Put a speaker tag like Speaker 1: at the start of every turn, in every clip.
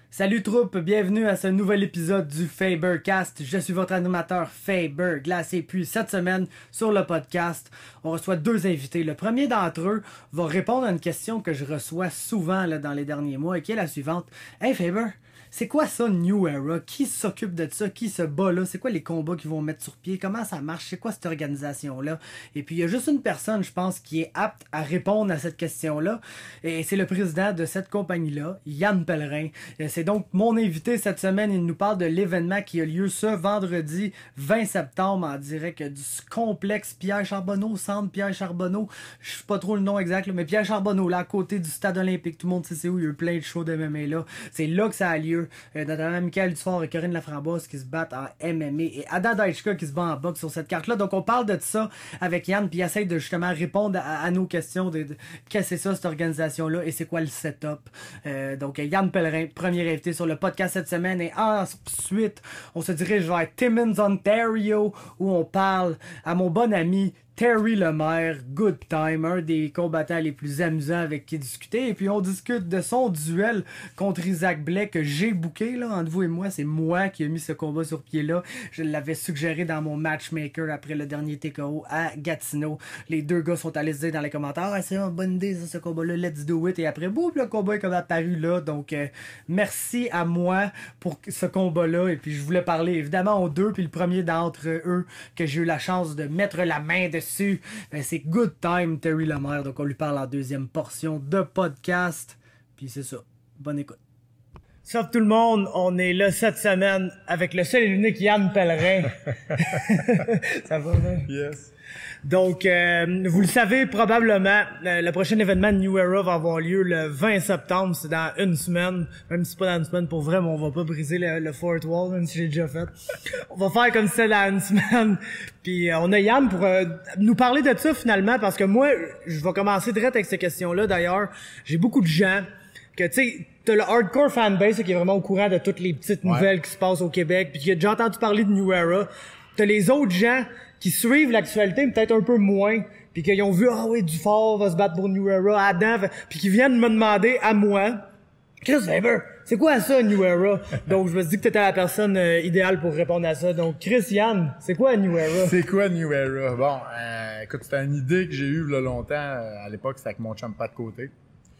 Speaker 1: Salut troupe, bienvenue à ce nouvel épisode du Fabercast. Je suis votre animateur Faber Glace et puis cette semaine sur le podcast, on reçoit deux invités. Le premier d'entre eux va répondre à une question que je reçois souvent dans les derniers mois et qui est la suivante. Hey Faber, c'est quoi ça New Era? Qui s'occupe de ça? Qui se bat là? C'est quoi les combats qu'ils vont mettre sur pied? Comment ça marche? C'est quoi cette organisation-là? Et puis il y a juste une personne, je pense, qui est apte à répondre à cette question-là. Et c'est le président de cette compagnie-là, Yann Pellerin. C'est donc mon invité cette semaine. Il nous parle de l'événement qui a lieu ce vendredi 20 septembre en direct du complexe Pierre Charbonneau, centre Pierre Charbonneau. Je sais pas trop le nom exact, là, mais Pierre Charbonneau, là, à côté du stade olympique. Tout le monde sait c'est où. Il y a eu plein de shows de MMA là. C'est là que ça a lieu. Notamment Michael Dufort et Corinne Laframboise qui se battent en MMA et Ada Daichka qui se bat en boxe sur cette carte-là. Donc on parle de ça avec Yann puis il essaie de justement répondre à nos questions de qu'est-ce que c'est ça cette organisation-là et c'est quoi le setup. Donc Yann Pellerin, premier invité sur le podcast cette semaine et ensuite on se dirige vers Timmins, Ontario où on parle à mon bon ami Terry Lemaire, Good Time, un des combattants les plus amusants avec qui discuter. Et puis on discute de son duel contre Isaac Blais que j'ai booké là, entre vous et moi. C'est moi qui ai mis ce combat sur pied là. Je l'avais suggéré dans mon matchmaker après le dernier TKO à Gatineau. Les deux gars sont allés se dire dans les commentaires c'est une bonne idée ça, ce combat-là, let's do it. Et après, boum, le combat est comme apparu là. Donc merci à moi pour ce combat-là. Et puis je voulais parler évidemment aux deux. Puis le premier d'entre eux que j'ai eu la chance de mettre la main dessus. Ben, c'est Good Time, Terry Lemaire. Donc, on lui parle en deuxième portion de podcast. Puis c'est ça. Bonne écoute. Salut tout le monde, on est là cette semaine avec le seul et l'unique Yann Pellerin. Ça va, hein?
Speaker 2: Yes.
Speaker 1: Donc, vous le savez probablement, le prochain événement de New Era va avoir lieu le 20 septembre, c'est dans une semaine. Même si c'est pas dans une semaine, pour vrai, mais on va pas briser le fourth wall, même si j'ai déjà fait. On va faire comme si c'était dans une semaine. Puis on a Yann pour nous parler de ça finalement, parce que moi, je vais commencer direct avec ces questions-là. D'ailleurs, j'ai beaucoup de gens que, tu sais, t'as le hardcore fanbase qui est vraiment au courant de toutes les petites nouvelles qui se passent au Québec, puis qui a déjà entendu parler de New Era. T'as les autres gens qui suivent l'actualité, mais peut-être un peu moins, puis qu'ils ont vu, ah oui, Dufort va se battre pour New Era, Adam, puis qui viennent me demander à moi, Chris Faber, c'est quoi ça, New Era? Donc, je me suis dit que t'étais la personne idéale pour répondre à ça. Donc, Chris, Yann, c'est quoi New Era?
Speaker 2: C'est quoi New Era? Bon, écoute, c'était une idée que j'ai eue là longtemps. À l'époque, c'était avec mon chum Pat Côté.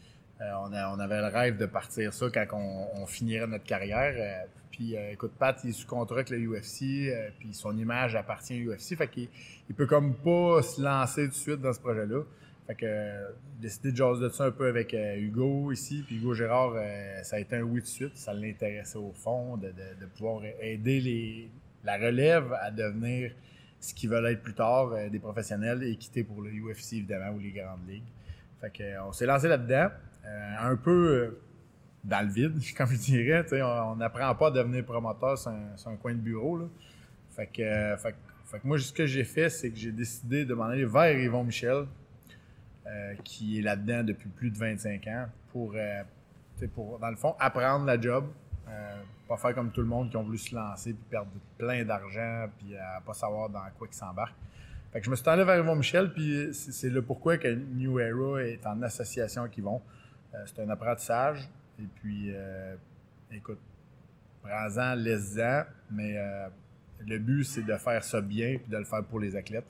Speaker 2: On avait le rêve de partir ça quand on finirait notre carrière. Puis, écoute, Pat, il est sous contrat avec le UFC, puis son image appartient au UFC. Fait qu'il peut comme pas se lancer tout de suite dans ce projet-là. Fait que j'ai décidé de jaser de ça un peu avec Hugo ici. Puis Hugo Gérard, ça a été un oui tout de suite. Ça l'intéressait au fond de pouvoir aider la relève à devenir ce qu'ils veulent être plus tard, des professionnels et quitter pour le UFC évidemment ou les grandes ligues. Fait que on s'est lancé là-dedans. Un peu dans le vide, comme je dirais. On n'apprend pas à devenir promoteur sur un coin de bureau. Là. Fait que moi, ce que j'ai fait, c'est que j'ai décidé de m'en aller vers Yvon Michel, qui est là-dedans depuis plus de 25 ans, pour dans le fond, apprendre la job. Pas faire comme tout le monde qui ont voulu se lancer puis perdre plein d'argent puis pas savoir dans quoi ils s'embarquent. Fait que je me suis allé vers Yvon Michel, puis c'est le pourquoi que New Era est en association avec Yvon. C'est un apprentissage. Et puis, écoute, prends-en, laisse-en, mais le but, c'est de faire ça bien et de le faire pour les athlètes.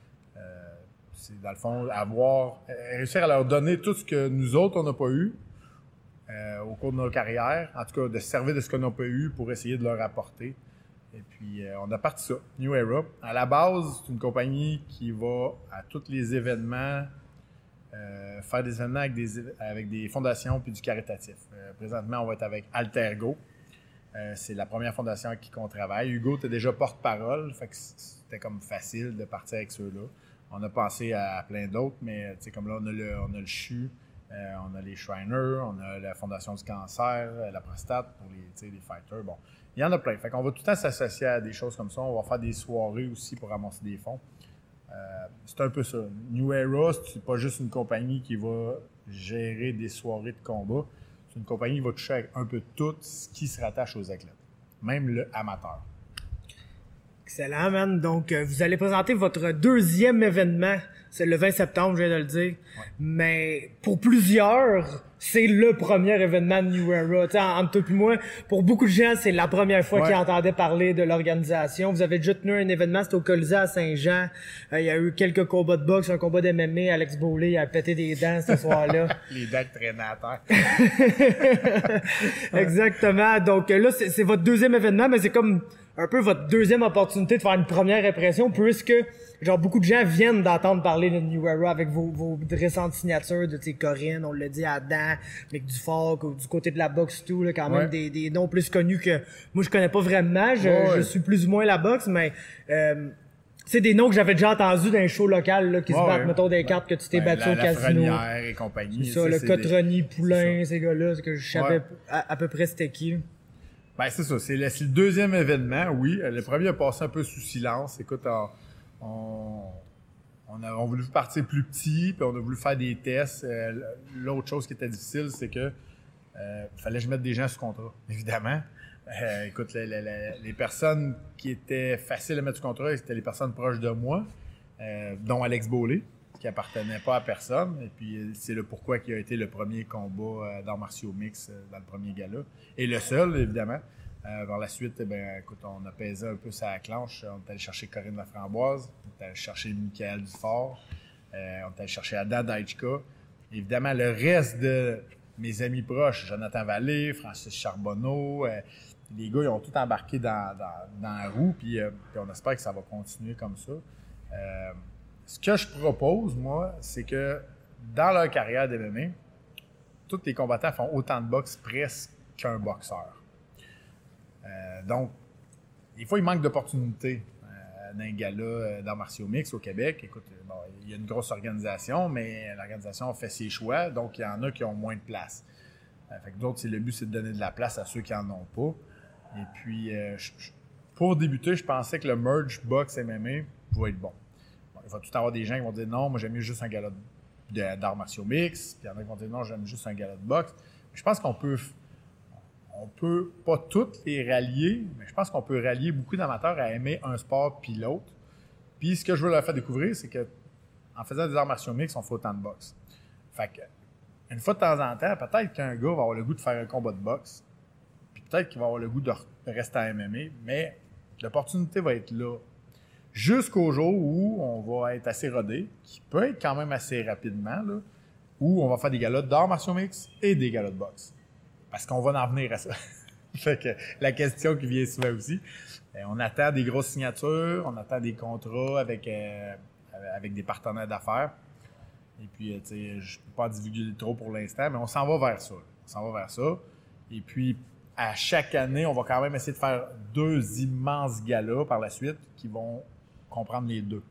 Speaker 2: C'est, dans le fond, réussir à leur donner tout ce que nous autres, on n'a pas eu au cours de nos carrières. En tout cas, de se servir de ce qu'on n'a pas eu pour essayer de leur apporter. Et puis, on a parti ça, New Era. À la base, c'est une compagnie qui va à tous les événements, faire des événements avec des fondations puis du caritatif. Présentement, on va être avec Altergo. C'est la première fondation avec qui on travaille. Hugo, tu es déjà porte-parole, fait que c'était comme facile de partir avec ceux-là. On a pensé à plein d'autres, mais comme là, on a le CHU, on a les Shriners, on a la Fondation du cancer, la prostate pour les fighters. Bon, il y en a plein. Fait qu'on va tout le temps s'associer à des choses comme ça. On va faire des soirées aussi pour ramasser des fonds. C'est un peu ça. New Era, c'est pas juste une compagnie qui va gérer des soirées de combat. C'est une compagnie qui va toucher avec un peu tout ce qui se rattache aux athlètes, même le amateur.
Speaker 1: Excellent, man. Donc, vous allez présenter votre deuxième événement. C'est le 20 septembre, je viens de le dire. Ouais. Mais pour plusieurs, c'est le premier événement de New Era. Tu sais, entre toi et moi, pour beaucoup de gens, c'est la première fois qu'ils entendaient parler de l'organisation. Vous avez déjà tenu un événement, c'était au Colisée à Saint-Jean. Il y a eu quelques combats de boxe, un combat d'MMA. Alex Bowley a pété des dents ce soir-là.
Speaker 2: Les dents qui traînaient à terre.
Speaker 1: Exactement. Donc là, c'est votre deuxième événement, mais c'est comme un peu votre deuxième opportunité de faire une première impression, puisque genre beaucoup de gens viennent d'entendre parler de New Era avec vos récentes signatures de Corinne, on l'a dit, Adam, Mick Dufort, du côté de la boxe tout, là, quand même des noms plus connus que moi je connais pas vraiment, je suis plus ou moins la boxe, mais c'est des noms que j'avais déjà entendus dans un show local là, qui se battent, mettons des cartes que tu t'es battu au casino.
Speaker 2: Et compagnie.
Speaker 1: C'est ça, le Cotroni, Poulain, ces gars-là, c'est que je savais à peu près c'était qui.
Speaker 2: Ben c'est ça, c'est le deuxième événement, oui. Le premier a passé un peu sous silence. Écoute, on a voulu partir plus petit, puis on a voulu faire des tests. L'autre chose qui était difficile, c'est que fallait que je mette des gens sous contrat, évidemment. Écoute, les personnes qui étaient faciles à mettre sous contrat, c'était les personnes proches de moi, dont Alex Bowley, qui appartenait pas à personne. Et puis, c'est le pourquoi qui a été le premier combat d'arts martiaux mix dans le premier gala. Et le seul, évidemment. Par la suite, écoute, on a pesé un peu sa clenche. On est allé chercher Corinne Laframboise, on est allé chercher Michael Dufort, on est allé chercher Ada Daichka. Évidemment, le reste de mes amis proches, Jonathan Vallée, Francis Charbonneau, les gars, ils ont tout embarqué dans la roue, puis on espère que ça va continuer comme ça. Ce que je propose, moi, c'est que dans leur carrière d'MMA, tous les combattants font autant de boxe presque qu'un boxeur. Donc, des fois, il manque d'opportunités dans un gala d'arts martiaux mix au Québec. Écoute, bon, il y a une grosse organisation, mais l'organisation fait ses choix, donc il y en a qui ont moins de place. Fait que d'autres, le but, c'est de donner de la place à ceux qui n'en ont pas. Et puis, pour débuter, je pensais que le merge box MMA pouvait être bon. Il va tout avoir des gens qui vont dire non, moi j'aime mieux juste un gala d'arts martiaux mix. Puis il y en a qui vont dire non, j'aime juste un gala de boxe. Je pense qu'on peut pas toutes les rallier, mais je pense qu'on peut rallier beaucoup d'amateurs à aimer un sport puis l'autre. Puis ce que je veux leur faire découvrir, c'est que en faisant des arts martiaux mix, on fait autant de boxe. Fait que, une fois de temps en temps, peut-être qu'un gars va avoir le goût de faire un combat de boxe, puis peut-être qu'il va avoir le goût de rester à MMA, mais l'opportunité va être là. Jusqu'au jour où on va être assez rodé, qui peut être quand même assez rapidement, là, où on va faire des galas d'arts martiaux mix et des galas de boxe. Parce qu'on va en venir à ça. Fait que la question qui vient souvent aussi, on attend des grosses signatures, on attend des contrats avec des partenaires d'affaires. Et puis, tu sais, je ne peux pas divulguer trop pour l'instant, mais on s'en va vers ça. On s'en va vers ça. Et puis, à chaque année, on va quand même essayer de faire 2 immenses galas par la suite qui vont comprendre les 2.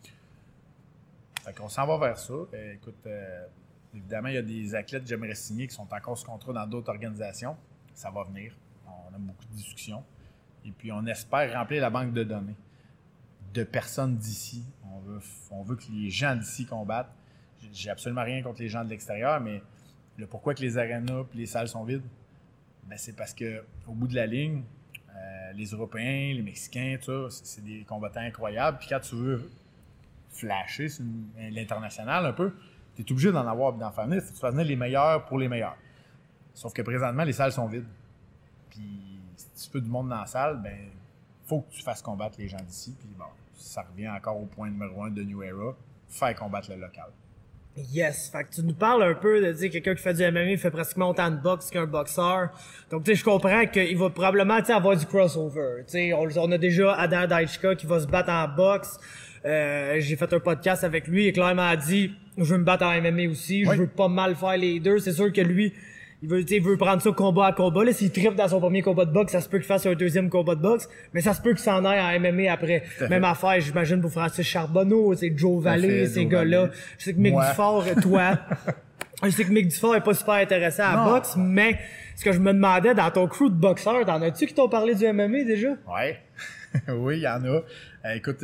Speaker 2: Fait qu'on s'en va vers ça. Écoute, évidemment, il y a des athlètes que j'aimerais signer qui sont encore sous contrat dans d'autres organisations. Ça va venir. On a beaucoup de discussions. Et puis, on espère remplir la banque de données de personnes d'ici. On veut que les gens d'ici combattent. J'ai absolument rien contre les gens de l'extérieur, mais le pourquoi que les arénas et les salles sont vides, ben c'est parce qu'au bout de la ligne, les Européens, les Mexicains, tout ça, c'est des combattants incroyables. Puis quand tu veux flasher sur l'international un peu, tu es obligé d'en avoir et d'en faire venir. Tu fais venir les meilleurs pour les meilleurs. Sauf que présentement, les salles sont vides. Puis si tu veux du monde dans la salle, ben faut que tu fasses combattre les gens d'ici. Puis bon, ça revient encore au point numéro 1 de New Era, faire combattre le local.
Speaker 1: Yes, fait que tu nous parles un peu de dire quelqu'un qui fait du MMA fait pratiquement autant de boxe qu'un boxeur. Donc tu sais, je comprends qu'il va probablement avoir du crossover. Tu sais, on a déjà Adam Daichka qui va se battre en boxe. J'ai fait un podcast avec lui et clairement dit je veux me battre en MMA aussi, je veux pas mal faire les deux. C'est sûr que lui il veut prendre ça combat à combat. Là, s'il tripe dans son premier combat de boxe, ça se peut qu'il fasse un deuxième combat de boxe, mais ça se peut qu'il s'en aille en MMA après. Même affaire, j'imagine, pour Francis Charbonneau, Joe Vallée, ces gars-là. Je sais que Mick Dufort, toi, je sais que Mick Dufort est pas super intéressé à la boxe, mais ce que je me demandais, dans ton crew de boxeurs, t'en as-tu qui t'ont parlé du MMA déjà?
Speaker 2: Ouais. Oui, il y en a. Écoute,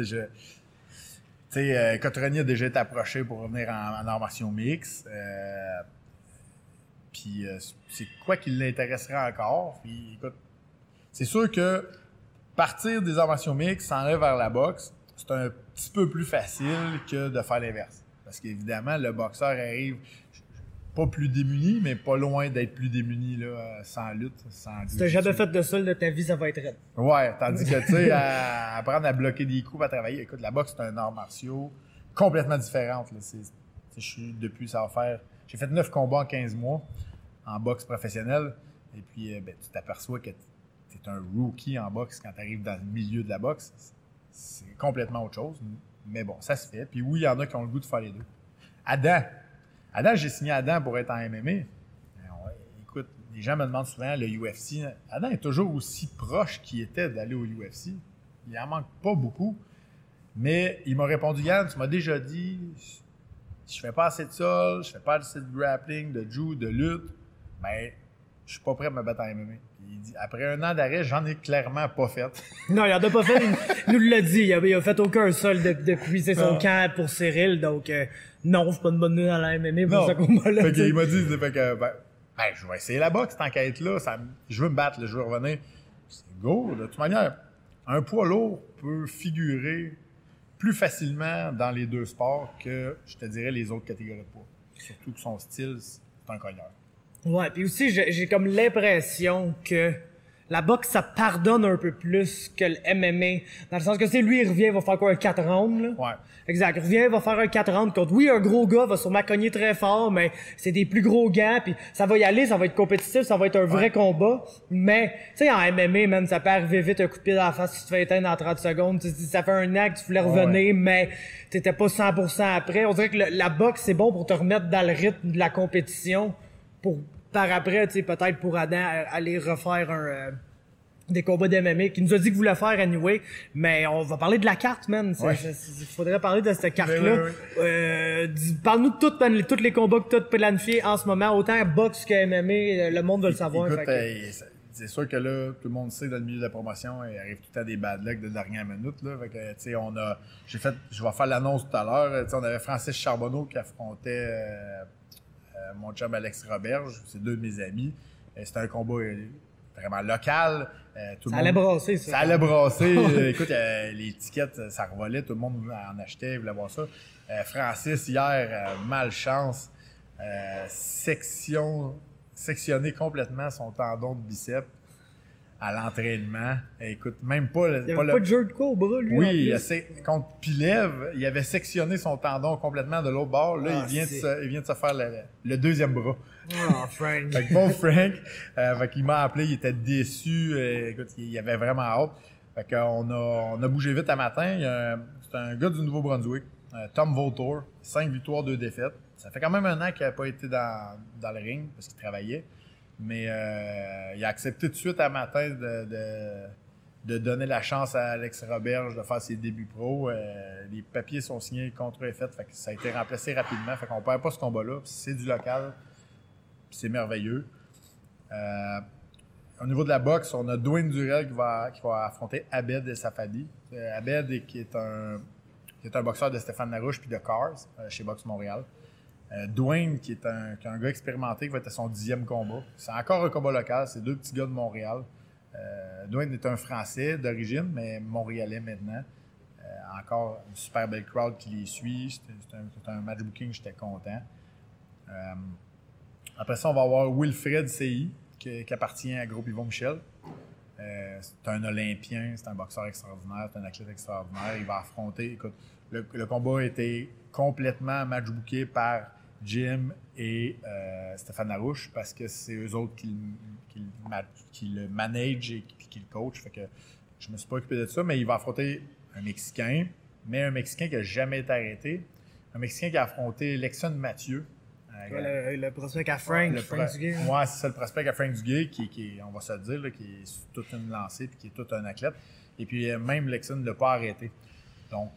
Speaker 2: Cotroni a déjà été approché pour revenir en arts martiaux mix. Puis c'est quoi qui l'intéresserait encore. Puis écoute, c'est sûr que partir des arts martiaux mix, s'en aller vers la boxe, c'est un petit peu plus facile que de faire l'inverse. Parce qu'évidemment, le boxeur arrive... pas plus démuni, mais pas loin d'être plus démuni là, sans lutte.
Speaker 1: Si t'as jamais fait de sol de ta vie, ça va être raide.
Speaker 2: Ouais, tandis que, tu sais, apprendre à bloquer des coups, à travailler. Écoute, la boxe, c'est un art martial complètement différent. J'ai fait 9 combats en 15 mois en boxe professionnelle. Et puis, tu t'aperçois que tu es un rookie en boxe quand tu arrives dans le milieu de la boxe. C'est complètement autre chose. Mais bon, ça se fait. Puis oui, il y en a qui ont le goût de faire les deux. Adam, j'ai signé Adam pour être en MMA. Écoute, les gens me demandent souvent le UFC. Adam est toujours aussi proche qu'il était d'aller au UFC. Il en manque pas beaucoup. Mais il m'a répondu, Yann, tu m'as déjà dit, je fais pas assez de sol, je fais pas assez de grappling, de jiu, de lutte. Ben, je suis pas prêt à me battre en MMA. Il dit, après un an d'arrêt, j'en ai clairement pas fait.
Speaker 1: Non, il en a pas fait. Il nous l'a dit. Il a fait aucun sol depuis son camp pour Cyril. Donc, non, je suis pas de bonne nuit dans la MMA pour ce combat-là.
Speaker 2: Il m'a dit, je vais essayer la boxe tant qu'à être là. Je veux me battre, là, je veux revenir. C'est go. De toute manière, un poids lourd peut figurer plus facilement dans les deux sports que, je te dirais, les autres catégories de poids. Surtout que son style, c'est un cogneur. Ouais,
Speaker 1: puis aussi, j'ai comme l'impression que la boxe, ça pardonne un peu plus que le MMA. Dans le sens que, lui, il revient, il va faire quoi, un 4 rounds, là?
Speaker 2: Ouais.
Speaker 1: Exact. Il revient, il va faire un 4 rounds contre, oui, un gros gars va sûrement cogner très fort, mais c'est des plus gros gants, puis ça va y aller, ça va être compétitif, ça va être un vrai combat. Mais, tu sais, en MMA, man, ça peut arriver vite, un coup de pied dans la face, si tu te fais éteindre en 30 secondes. Ça fait un an que tu voulais revenir, mais t'étais pas 100% après. On dirait que la boxe, c'est bon pour te remettre dans le rythme de la compétition, pour, par après, tu sais, peut-être pour Adam, aller refaire des combats d'MMA, qui nous a dit qu'il voulait faire anyway, mais on va parler de la carte, man. Il faudrait parler de cette carte-là. Parle-nous de tous les combats que tu as planifiés en ce moment, autant boxe que MMA, le monde veut le savoir.
Speaker 2: Écoute, c'est sûr que là, tout le monde sait dans le milieu de la promotion, il arrive tout le temps des bad luck de dernière minute. Là. Fait que, tu sais, je vais faire l'annonce tout à l'heure. On avait Francis Charbonneau qui affrontait mon chum Alex Roberge, c'est deux de mes amis. C'était un combat vraiment local.
Speaker 1: Ça allait brasser, ça.
Speaker 2: Ça allait brasser. Écoute, les étiquettes, ça revolait. Tout le monde en achetait, voulait voir ça. Francis, hier, malchance, sectionné complètement son tendon de biceps à l'entraînement. Écoute, même pas...
Speaker 1: Il n'y avait pas de jeu de quoi au bras, lui.
Speaker 2: Oui, contre Pilev, il avait sectionné son tendon complètement de l'autre bord. Là, il vient de se faire le deuxième bras.
Speaker 1: Oh, Frank.
Speaker 2: Fait que bon Frank, fait qu'il m'a appelé, il était déçu. Écoute, il avait vraiment hâte. Fait qu'on a bougé vite à matin. C'est un gars du Nouveau-Brunswick, Tom Vautour, 5 victoires, 2 défaites. Ça fait quand même un an qu'il n'avait pas été dans le ring parce qu'il travaillait. Mais il a accepté tout de suite à matin de donner la chance à Alex Roberge de faire ses débuts pro. Les papiers sont signés, le contrat est fait. Fait que ça a été remplacé rapidement. Fait qu'on perd pas ce combat-là. C'est du local. C'est merveilleux. Au niveau de la boxe, on a Dwayne Durel qui va affronter Abed El Safadi. Abed qui est un boxeur de Stéphane Larouche puis de Cars chez Boxe Montréal. Dwayne qui est un gars expérimenté qui va être à son 10e combat. C'est encore un combat local, c'est deux petits gars de Montréal. Dwayne est un Français d'origine, mais Montréalais maintenant. Encore une super belle crowd qui les suit. C'est un match booking, j'étais content. Après ça, on va avoir Wilfred Seyi, qui appartient à Groupe Yvon Michel. C'est un Olympien, c'est un boxeur extraordinaire, c'est un athlète extraordinaire. Il va affronter... Écoute, le combat a été complètement match-booké par Jim et Stéphane Larouche parce que c'est eux autres qui le managent et qui le coachent. Fait que je me suis pas occupé de ça, mais il va affronter un Mexicain, mais un Mexicain qui n'a jamais été arrêté. Un Mexicain qui a affronté Lexon Mathieu.
Speaker 1: Le prospect à Frank Duguay.
Speaker 2: Oui, c'est ça, le prospect à Frank Duguay, qui on va se le dire, là, qui est toute une lancée et qui est tout un athlète. Et puis même Lexon ne l'a pas arrêté. Donc,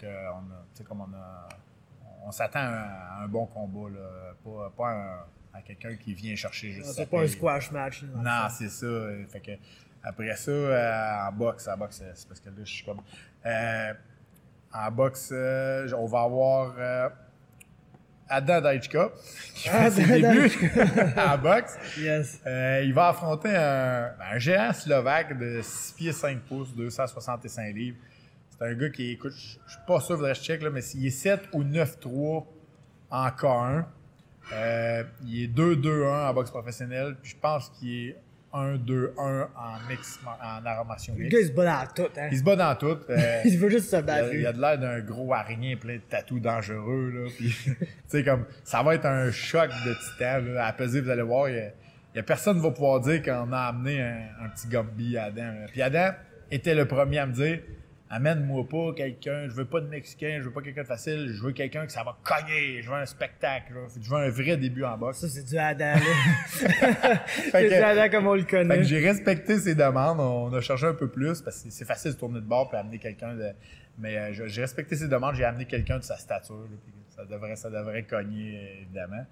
Speaker 2: on s'attend à un bon combat, là, pas à quelqu'un qui vient chercher juste ça.
Speaker 1: C'est pas un squash match.
Speaker 2: Non, c'est ça. Fait que, après ça, en boxe, c'est parce que là, je suis comme... en boxe, on va avoir... Adam Dajčka, qui fait ses débuts en boxe.
Speaker 1: Yes.
Speaker 2: Il va affronter un géant slovaque de 6 pieds 5 pouces, 265 livres. C'est un gars qui, écoute, je suis pas sûr, faudrait que je check, là, mais il est 7 ou 9-3 en K1. Il est 2-2-1 en boxe professionnelle, puis je pense qu'il est 1-2-1 en arts-martiaux
Speaker 1: Le
Speaker 2: mixtes.
Speaker 1: gars, il se bat dans tout, hein.
Speaker 2: Il se bat dans tout.
Speaker 1: Il veut juste se battre.
Speaker 2: Il a de l'air d'un gros araignée plein de tatous dangereux, là. Puis, tu sais, comme, ça va être un choc de titan, là. À peser, vous allez voir, il y a personne qui va pouvoir dire qu'on a amené un petit Gumby à Adam, là. Puis Adam était le premier à me dire, amène-moi pas quelqu'un, je veux pas de Mexicain, je veux pas quelqu'un de facile, je veux quelqu'un que ça va cogner, je veux un spectacle, là. Je veux un vrai début en boxe.
Speaker 1: Ça, c'est du Adam, là. C'est du Adam comme on le
Speaker 2: Fait
Speaker 1: connaît.
Speaker 2: que j'ai respecté ses demandes. On a cherché un peu plus parce que c'est facile de tourner de bord et amener quelqu'un de. Mais j'ai respecté ses demandes. J'ai amené quelqu'un de sa stature. Là, puis ça devrait cogner, évidemment.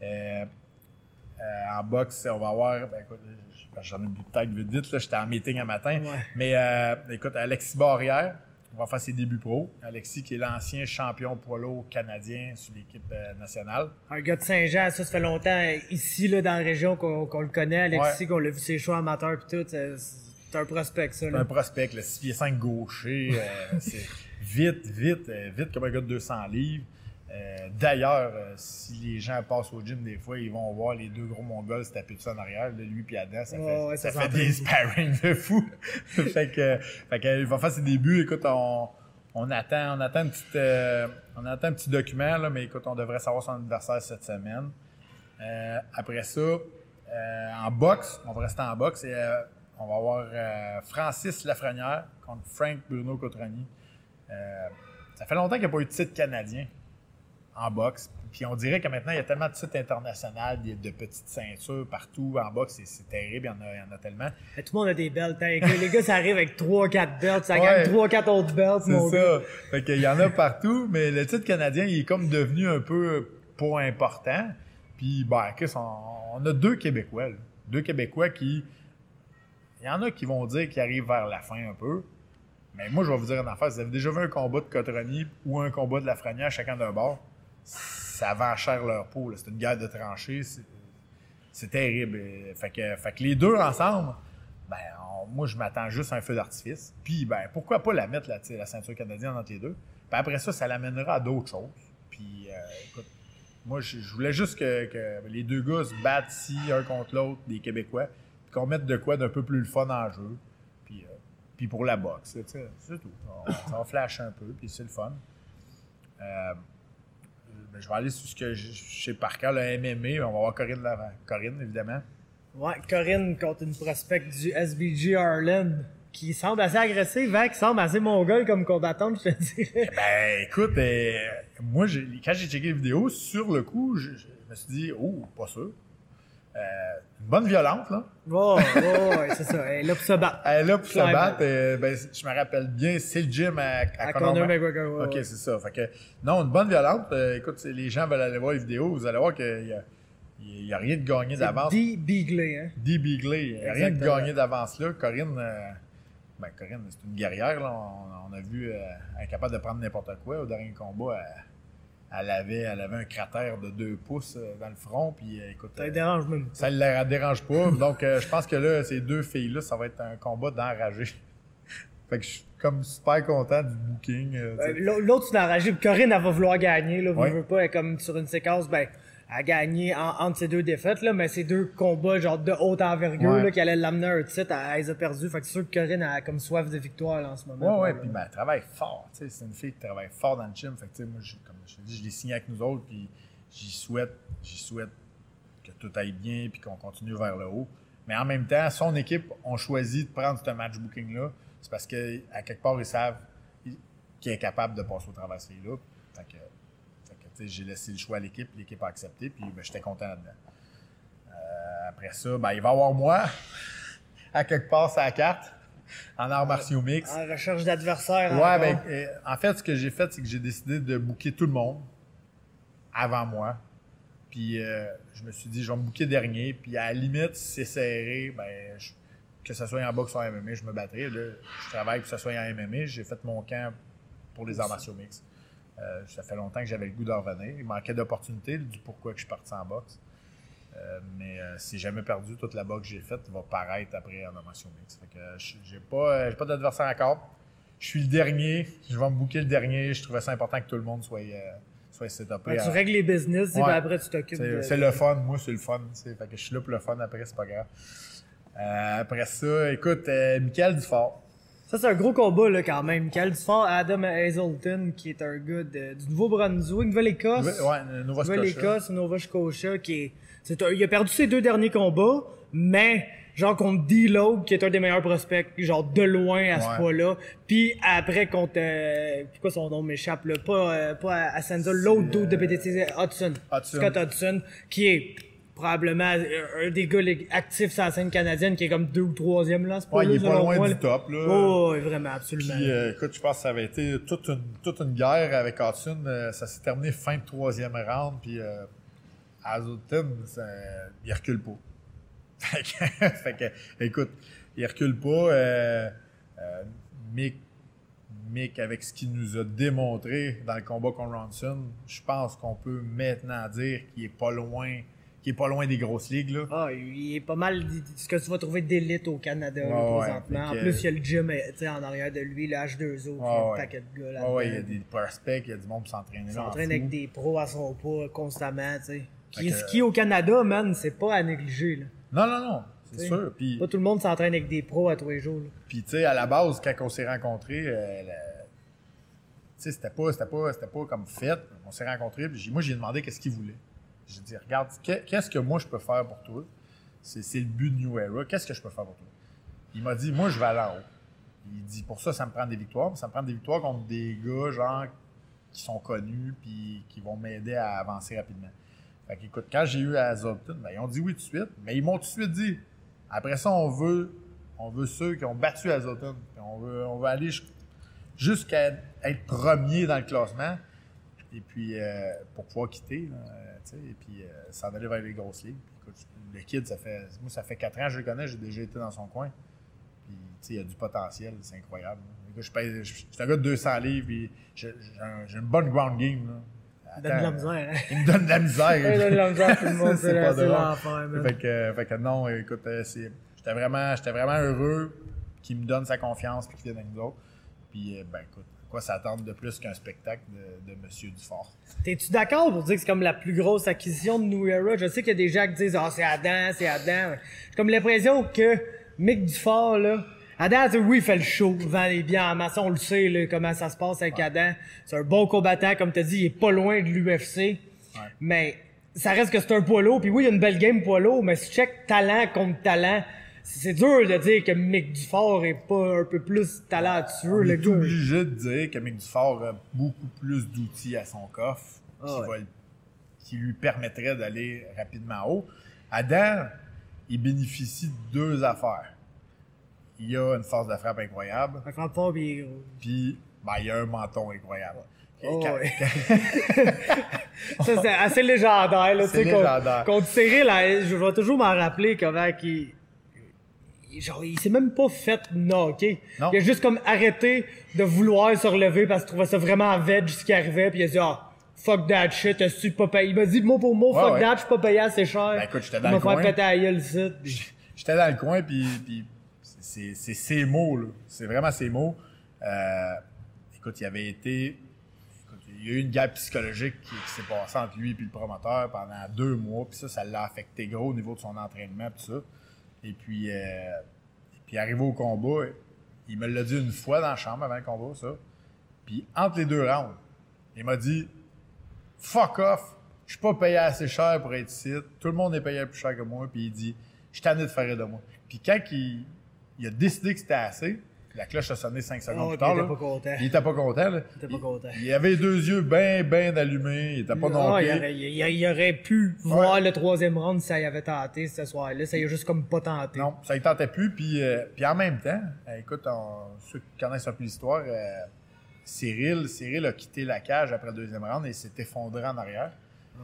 Speaker 2: En boxe, on va avoir. Ben, écoute, j'en ai peut-être vite. Là, j'étais en meeting un matin.
Speaker 1: Ouais.
Speaker 2: Mais écoute, Alexis Barrière, on va faire ses débuts pro. Alexis, qui est l'ancien champion poids lourd canadien sur l'équipe nationale.
Speaker 1: Un gars de Saint-Jean, ça fait longtemps ici, là, dans la région, qu'on le connaît. Alexis, qu'on l'a vu ses choix amateurs pis tout. C'est un prospect, ça, là.
Speaker 2: C'est un prospect, le 6 pieds 5 gaucher. C'est vite comme un gars de 200 livres. D'ailleurs, si les gens passent au gym des fois, ils vont voir les deux gros mongols se taper tout ça en arrière. Là, lui et Adam, ça fait des sparring de fou. fait que, il va faire ses débuts. Écoute, on attend un petit document, là, mais écoute, on devrait savoir son adversaire cette semaine. Après ça, en boxe, on va rester en boxe et on va avoir Francis Lafrenière contre Frank Bruno Cotroni. Ça fait longtemps qu'il n'y a pas eu de titre canadien en boxe. Puis on dirait que maintenant, il y a tellement de titres internationaux, de petites ceintures partout en boxe. C'est terrible, il y en a tellement.
Speaker 1: Tout le monde a des belts. Hein. Les gars, ça arrive avec 3-4 belts. Ça gagne 3-4 autres belts, mon gars.
Speaker 2: C'est ça. Fait qu'il y en a partout, mais le titre canadien, il est comme devenu un peu pas important. Puis, ben, on a deux Québécois. Là. Deux Québécois qui... Il y en a qui vont dire qu'ils arrivent vers la fin un peu. Mais moi, je vais vous dire une affaire. Si vous avez déjà vu un combat de Cotroni ou un combat de Lafrenière, chacun d'un bord, ça vend cher leur peau. Là. C'est une guerre de tranchées. C'est terrible. Fait que les deux ensemble, ben, moi, je m'attends juste à un feu d'artifice. Puis, ben, pourquoi pas la mettre, la ceinture canadienne entre les deux? Puis après ça l'amènera à d'autres choses. Puis, écoute, moi, je voulais juste que les deux gars se battent ici, un contre l'autre, des Québécois, puis qu'on mette de quoi d'un peu plus le fun en jeu. Puis pour la boxe, c'est tout. Ça va flasher un peu, puis c'est le fun. Je vais aller sur ce que je sais par cœur, le MMA. On va voir Corinne, évidemment.
Speaker 1: Ouais, Corinne contre une prospect du SBG Harlan qui semble assez agressive, hein, qui semble assez mongole comme combattante, je te dirais.
Speaker 2: Ben, écoute, moi, quand j'ai checké les vidéos, sur le coup, je me suis dit, oh, pas sûr. Une bonne violente, là.
Speaker 1: Ouais, c'est ça. Elle est là pour se battre.
Speaker 2: Elle est là pour se battre. Ben, je me rappelle bien, c'est le gym à
Speaker 1: Conor McGregor.
Speaker 2: OK, c'est ça. Fait que, non, une bonne violente. Écoute, les gens veulent aller voir les vidéos. Vous allez voir qu'il n'y a rien de gagné d'avance.
Speaker 1: Dee Beagley, hein.
Speaker 2: Dee Beagley. Il n'y a rien de gagné d'avance là. Corinne, c'est une guerrière, là. On a vu, elle est capable de prendre n'importe quoi. Au dernier combat, elle avait un cratère de 2 pouces dans le front. Puis, écoute,
Speaker 1: ça ne dérange même pas.
Speaker 2: Ça ne la dérange pas. Donc, je pense que là, ces deux filles-là, ça va être un combat d'enragés. Fait que je suis comme super content du booking.
Speaker 1: L'autre, c'est d'enragé. Corinne, elle va vouloir gagner. Là,
Speaker 2: Ouais.
Speaker 1: veut pas, elle est comme sur une séquence, ben, à gagner entre ces deux défaites, là, mais ces deux combats genre de haute envergure
Speaker 2: Ouais.
Speaker 1: là, qui allaient l'amener à un titre, elle les a perdus. Fait que c'est sûr que Corinne a comme soif de victoire là, en ce moment.
Speaker 2: Ouais, puis elle travaille fort. C'est une fille qui travaille fort dans le gym. Fait que, moi, comme je te dis, je l'ai signé avec nous autres, puis j'y souhaite que tout aille bien, puis qu'on continue vers le haut. Mais en même temps, son équipe ont choisi de prendre ce match booking-là. C'est parce qu'à quelque part, ils savent qu'il est capable de passer au travers de ces là. Fait que j'ai laissé le choix à l'équipe a accepté, puis ben, j'étais content là-dedans. Après ça, ben, il va y avoir moi, à quelque part, sa carte, en arts martiaux mixtes.
Speaker 1: En recherche d'adversaires.
Speaker 2: Ouais, ben, en fait, ce que j'ai fait, c'est que j'ai décidé de booker tout le monde avant moi. Puis je me suis dit, je vais me booker dernier, puis à la limite, si c'est serré, ben, que ce soit en boxe ou en MMA, je me battrai. Là, je travaille pour que ce soit en MMA. J'ai fait mon camp pour les arts martiaux mixtes. Ça fait longtemps que j'avais le goût d'en revenir. Il manquait d'opportunités, du pourquoi que je suis parti en boxe. Mais si j'ai jamais perdu, toute la boxe que j'ai faite va paraître après en arts mixtes. Fait que j'ai pas d'adversaire encore. Je suis le dernier. Je vais me booker le dernier. Je trouvais ça important que tout le monde soit soit setupé.
Speaker 1: Tu règles les business, puis après tu t'occupes
Speaker 2: C'est le fun, moi c'est le fun. Fait que je suis là pour le fun, après c'est pas grave. Après ça, écoute, Michael Dufort.
Speaker 1: Ça, c'est un gros combat, là, quand même. Michael Dufort, Adam Hazelton, qui est un gars du Nouveau-Brunswick, Nouvelle-Écosse.
Speaker 2: Nova Scotia.
Speaker 1: Nouvelle-Écosse, Nova Scotia, il a perdu ses 2 derniers combats, mais genre contre D-Logue, qui est un des meilleurs prospects, genre de loin à ce point-là. Puis après contre, pourquoi son nom m'échappe, là, pas à Sansa, l'autre dude de BTT, Hudson. Scott Hudson, qui est probablement un des gars actifs sur la scène canadienne, qui est comme 2 ou 3e là, ce point-là.
Speaker 2: Il est pas loin du top, là.
Speaker 1: Oh, vraiment, absolument.
Speaker 2: Puis, écoute, je pense que ça avait été toute une guerre avec Hudson. Ça s'est terminé fin de 3e round, puis Hazelton, il recule pas. Fait que, écoute, il recule pas. Mick, avec ce qu'il nous a démontré dans le combat contre Ronson, je pense qu'on peut maintenant dire qu'il est pas loin des grosses ligues, là.
Speaker 1: Ah, il est pas mal ce que tu vas trouver d'élite au Canada, présentement. En plus, il y a le gym, en arrière de lui, le H2O, puis un paquet de gars là-dedans.
Speaker 2: Il y a des prospects, il y a du monde pour s'entraîner là.
Speaker 1: Il s'entraîne avec des pros à son pas constamment, tu sais. Qui au Canada, man, c'est pas à négliger, là.
Speaker 2: Non, c'est sûr. Puis,
Speaker 1: pas tout le monde s'entraîne avec des pros à tous les jours, là.
Speaker 2: Puis, tu sais, à la base, quand on s'est rencontrés, tu sais, c'était pas comme fait. On s'est rencontrés, puis moi, j'ai demandé qu'est-ce qu'il voulait. J'ai dit, regarde, qu'est-ce que moi je peux faire pour toi? C'est le but de New Era. Qu'est-ce que je peux faire pour toi? Il m'a dit, moi, je vais aller en haut. Il dit, pour ça me prend des victoires. Ça me prend des victoires contre des gars, genre, qui sont connus, puis qui vont m'aider à avancer rapidement. Fait qu'écoute, quand j'ai eu à Zoltan, ils ont dit oui tout de suite, mais ils m'ont tout de suite dit, après ça, on veut ceux qui ont battu à Zoltan. On veut aller jusqu'à être premier dans le classement, et puis pour pouvoir quitter, et puis s'en aller vers les grosses ligues. Puis, écoute, le kid, ça fait 4 ans que je le connais, j'ai déjà été dans son coin. Puis, il y a du potentiel, c'est incroyable. Je suis un gars de 200 livres, et j'ai une bonne ground game. Là.
Speaker 1: Il donne de la misère, hein?
Speaker 2: Il me donne de la misère.
Speaker 1: Il donne de la misère, tout le monde,
Speaker 2: c'est pas drôle.
Speaker 1: l'enfer, man.
Speaker 2: Fait que non, écoute, j'étais vraiment heureux qu'il me donne sa confiance et qu'il vienne avec nous autres. Puis, écoute, quoi s'attendre de plus qu'un spectacle de Monsieur Dufort?
Speaker 1: T'es-tu d'accord pour dire que c'est comme la plus grosse acquisition de New Era? Je sais qu'il y a des gens qui disent « Ah, c'est Adam. » J'ai comme l'impression que Mick Dufort, là, Adam, oui, il fait le show, il vend les biens en masse, on le sait, là, comment ça se passe avec Adam. C'est un bon combattant, comme tu as dit, il est pas loin de l'UFC. Mais ça reste que c'est un poids lourd. Puis oui, il y a une belle game poids lourd, mais si tu check talent contre talent, c'est dur de dire que Mick Dufort est pas un peu plus talentueux.
Speaker 2: On est obligé de dire que Mick Dufort a beaucoup plus d'outils à son coffre qui lui permettraient d'aller rapidement haut. Adam, il bénéficie de 2 affaires. Il a une force de frappe incroyable.
Speaker 1: Un frappe fort, puis gros.
Speaker 2: Puis, il a un menton incroyable.
Speaker 1: Ça, c'est assez légendaire, là.
Speaker 2: C'est légendaire.
Speaker 1: Contre Cyril, là, je vais toujours m'en rappeler comment il s'est même pas fait knocker.
Speaker 2: Non.
Speaker 1: Il a juste comme arrêté de vouloir se relever parce qu'il trouvait ça vraiment veg ce qui arrivait, puis il a dit fuck that shit, je suis pas payé. Il m'a dit mot pour mot, fuck that, je suis pas payé assez cher.
Speaker 2: Écoute, j'étais dans le coin.
Speaker 1: Il m'a fait péter à gueule ici.
Speaker 2: J'étais dans le coin, puis c'est ses mots, là. C'est vraiment ses mots. Écoute, il y a eu une guerre psychologique qui s'est passée entre lui et le promoteur pendant 2 mois, puis ça l'a affecté gros au niveau de son entraînement, tout ça. Et puis arrivé au combat, il me l'a dit une fois dans la chambre avant le combat, ça. Puis entre les 2 rounds, il m'a dit « Fuck off! Je suis pas payé assez cher pour être ici. Tout le monde est payé plus cher que moi. » Puis il dit « Je suis tanné de faire rire de moi. » Puis quand il a décidé que c'était assez, la cloche a sonné 5 secondes plus tard.
Speaker 1: Il était pas content.
Speaker 2: Il était pas content, là.
Speaker 1: Il était pas content.
Speaker 2: Il avait les 2 yeux bien allumés. Il était pas non plus.
Speaker 1: Il aurait pu voir le 3e round si ça y avait tenté ce soir-là. Ça y a juste comme pas tenté.
Speaker 2: Non, ça y tentait plus. Puis en même temps, écoute, ceux qui connaissent un peu l'histoire, Cyril a quitté la cage après le 2e round et s'est effondré en arrière.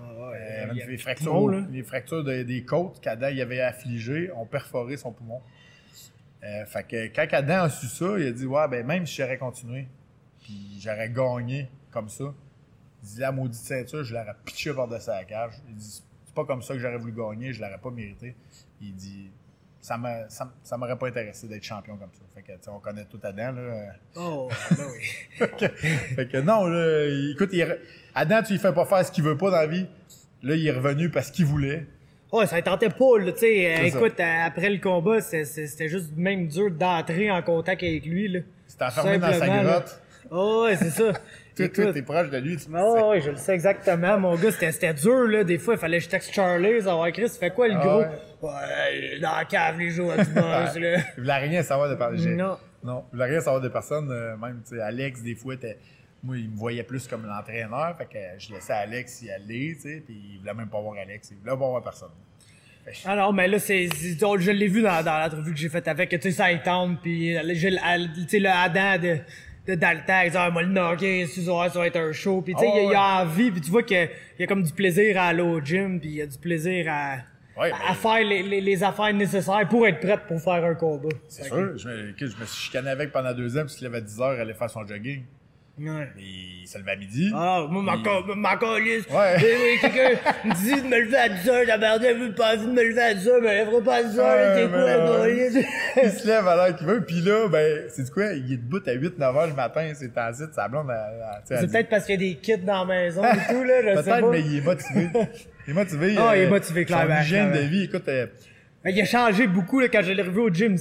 Speaker 2: Les fractures des côtes qu'Adam y avait affligées ont perforé son poumon. Fait que quand Adam a su ça, il a dit même si j'aurais continué, puis j'aurais gagné comme ça, il dit la maudite ceinture, je l'aurais pitché par-dessus la cage. Il dit c'est pas comme ça que j'aurais voulu gagner, je l'aurais pas mérité. Il dit ça m'aurait pas intéressé d'être champion comme ça. Fait que, on connaît tout Adam, là.
Speaker 1: Oh, ben oui.
Speaker 2: fait que non, là, écoute, Adam, tu lui fais pas faire ce qu'il veut pas dans la vie. Là, il est revenu parce qu'il voulait.
Speaker 1: Ouais, ça ne tentait pas, là, tu sais. Écoute, après le combat, c'était juste même dur d'entrer en contact avec lui, là.
Speaker 2: C'était enfermé dans sa grotte.
Speaker 1: Oh, ouais, c'est ça.
Speaker 2: Toi, t'es proche de lui, tu sais.
Speaker 1: Oh, ouais, je le sais exactement. Mon gars, c'était dur, là. Des fois, il fallait que je texte Charlie, savoir Chris, fait quoi, le gros? Ouais, dans la cave, les joueurs du boss, là.
Speaker 2: Il voulait rien savoir de personne.
Speaker 1: Non.
Speaker 2: Non, il voulait rien savoir de personne. Même, tu sais, Alex, des fois, moi, il me voyait plus comme l'entraîneur. Fait que je laissais Alex y aller, tu sais. Puis il voulait même pas voir Alex. Il voulait pas voir personne.
Speaker 1: Ah non, mais là, je l'ai vu dans l'entrevue que j'ai faite avec, tu sais, ça il tombe, pis tu sais, le Adam de Dalton, il dit, moi, le knocker, ce soir, ça va être un show, pis tu sais, il a envie, pis tu vois qu'il y a comme du plaisir à aller au gym, pis il y a du plaisir à faire les affaires nécessaires pour être prêt pour faire un combat.
Speaker 2: C'est sûr, je me suis chicané avec pendant 2 ans, puis il se levait à 10h, il allait faire son jogging.
Speaker 1: Ouais.
Speaker 2: Il se levait à midi.
Speaker 1: Ah, moi, ma calisse.
Speaker 2: Ouais.
Speaker 1: Oui, quelqu'un me dit de me lever à 10h, j'avais pas envie de me lever à 10h, mais elle lèvera pas à 10h, t'es quoi, la calisse?
Speaker 2: Il se lève à l'heure qu'il veut, puis là, ben, c'est quoi? Il est debout à 8-9h le matin, c'est transit, sa blonde,
Speaker 1: c'est peut-être parce qu'il y a des kits dans la maison et tout, là, je sais pas.
Speaker 2: Peut-être, mais il est motivé. Il est motivé.
Speaker 1: Il est motivé, clairement.
Speaker 2: Son hygiène de vie, écoute,
Speaker 1: il a changé beaucoup, là, quand je l'ai revu au gym,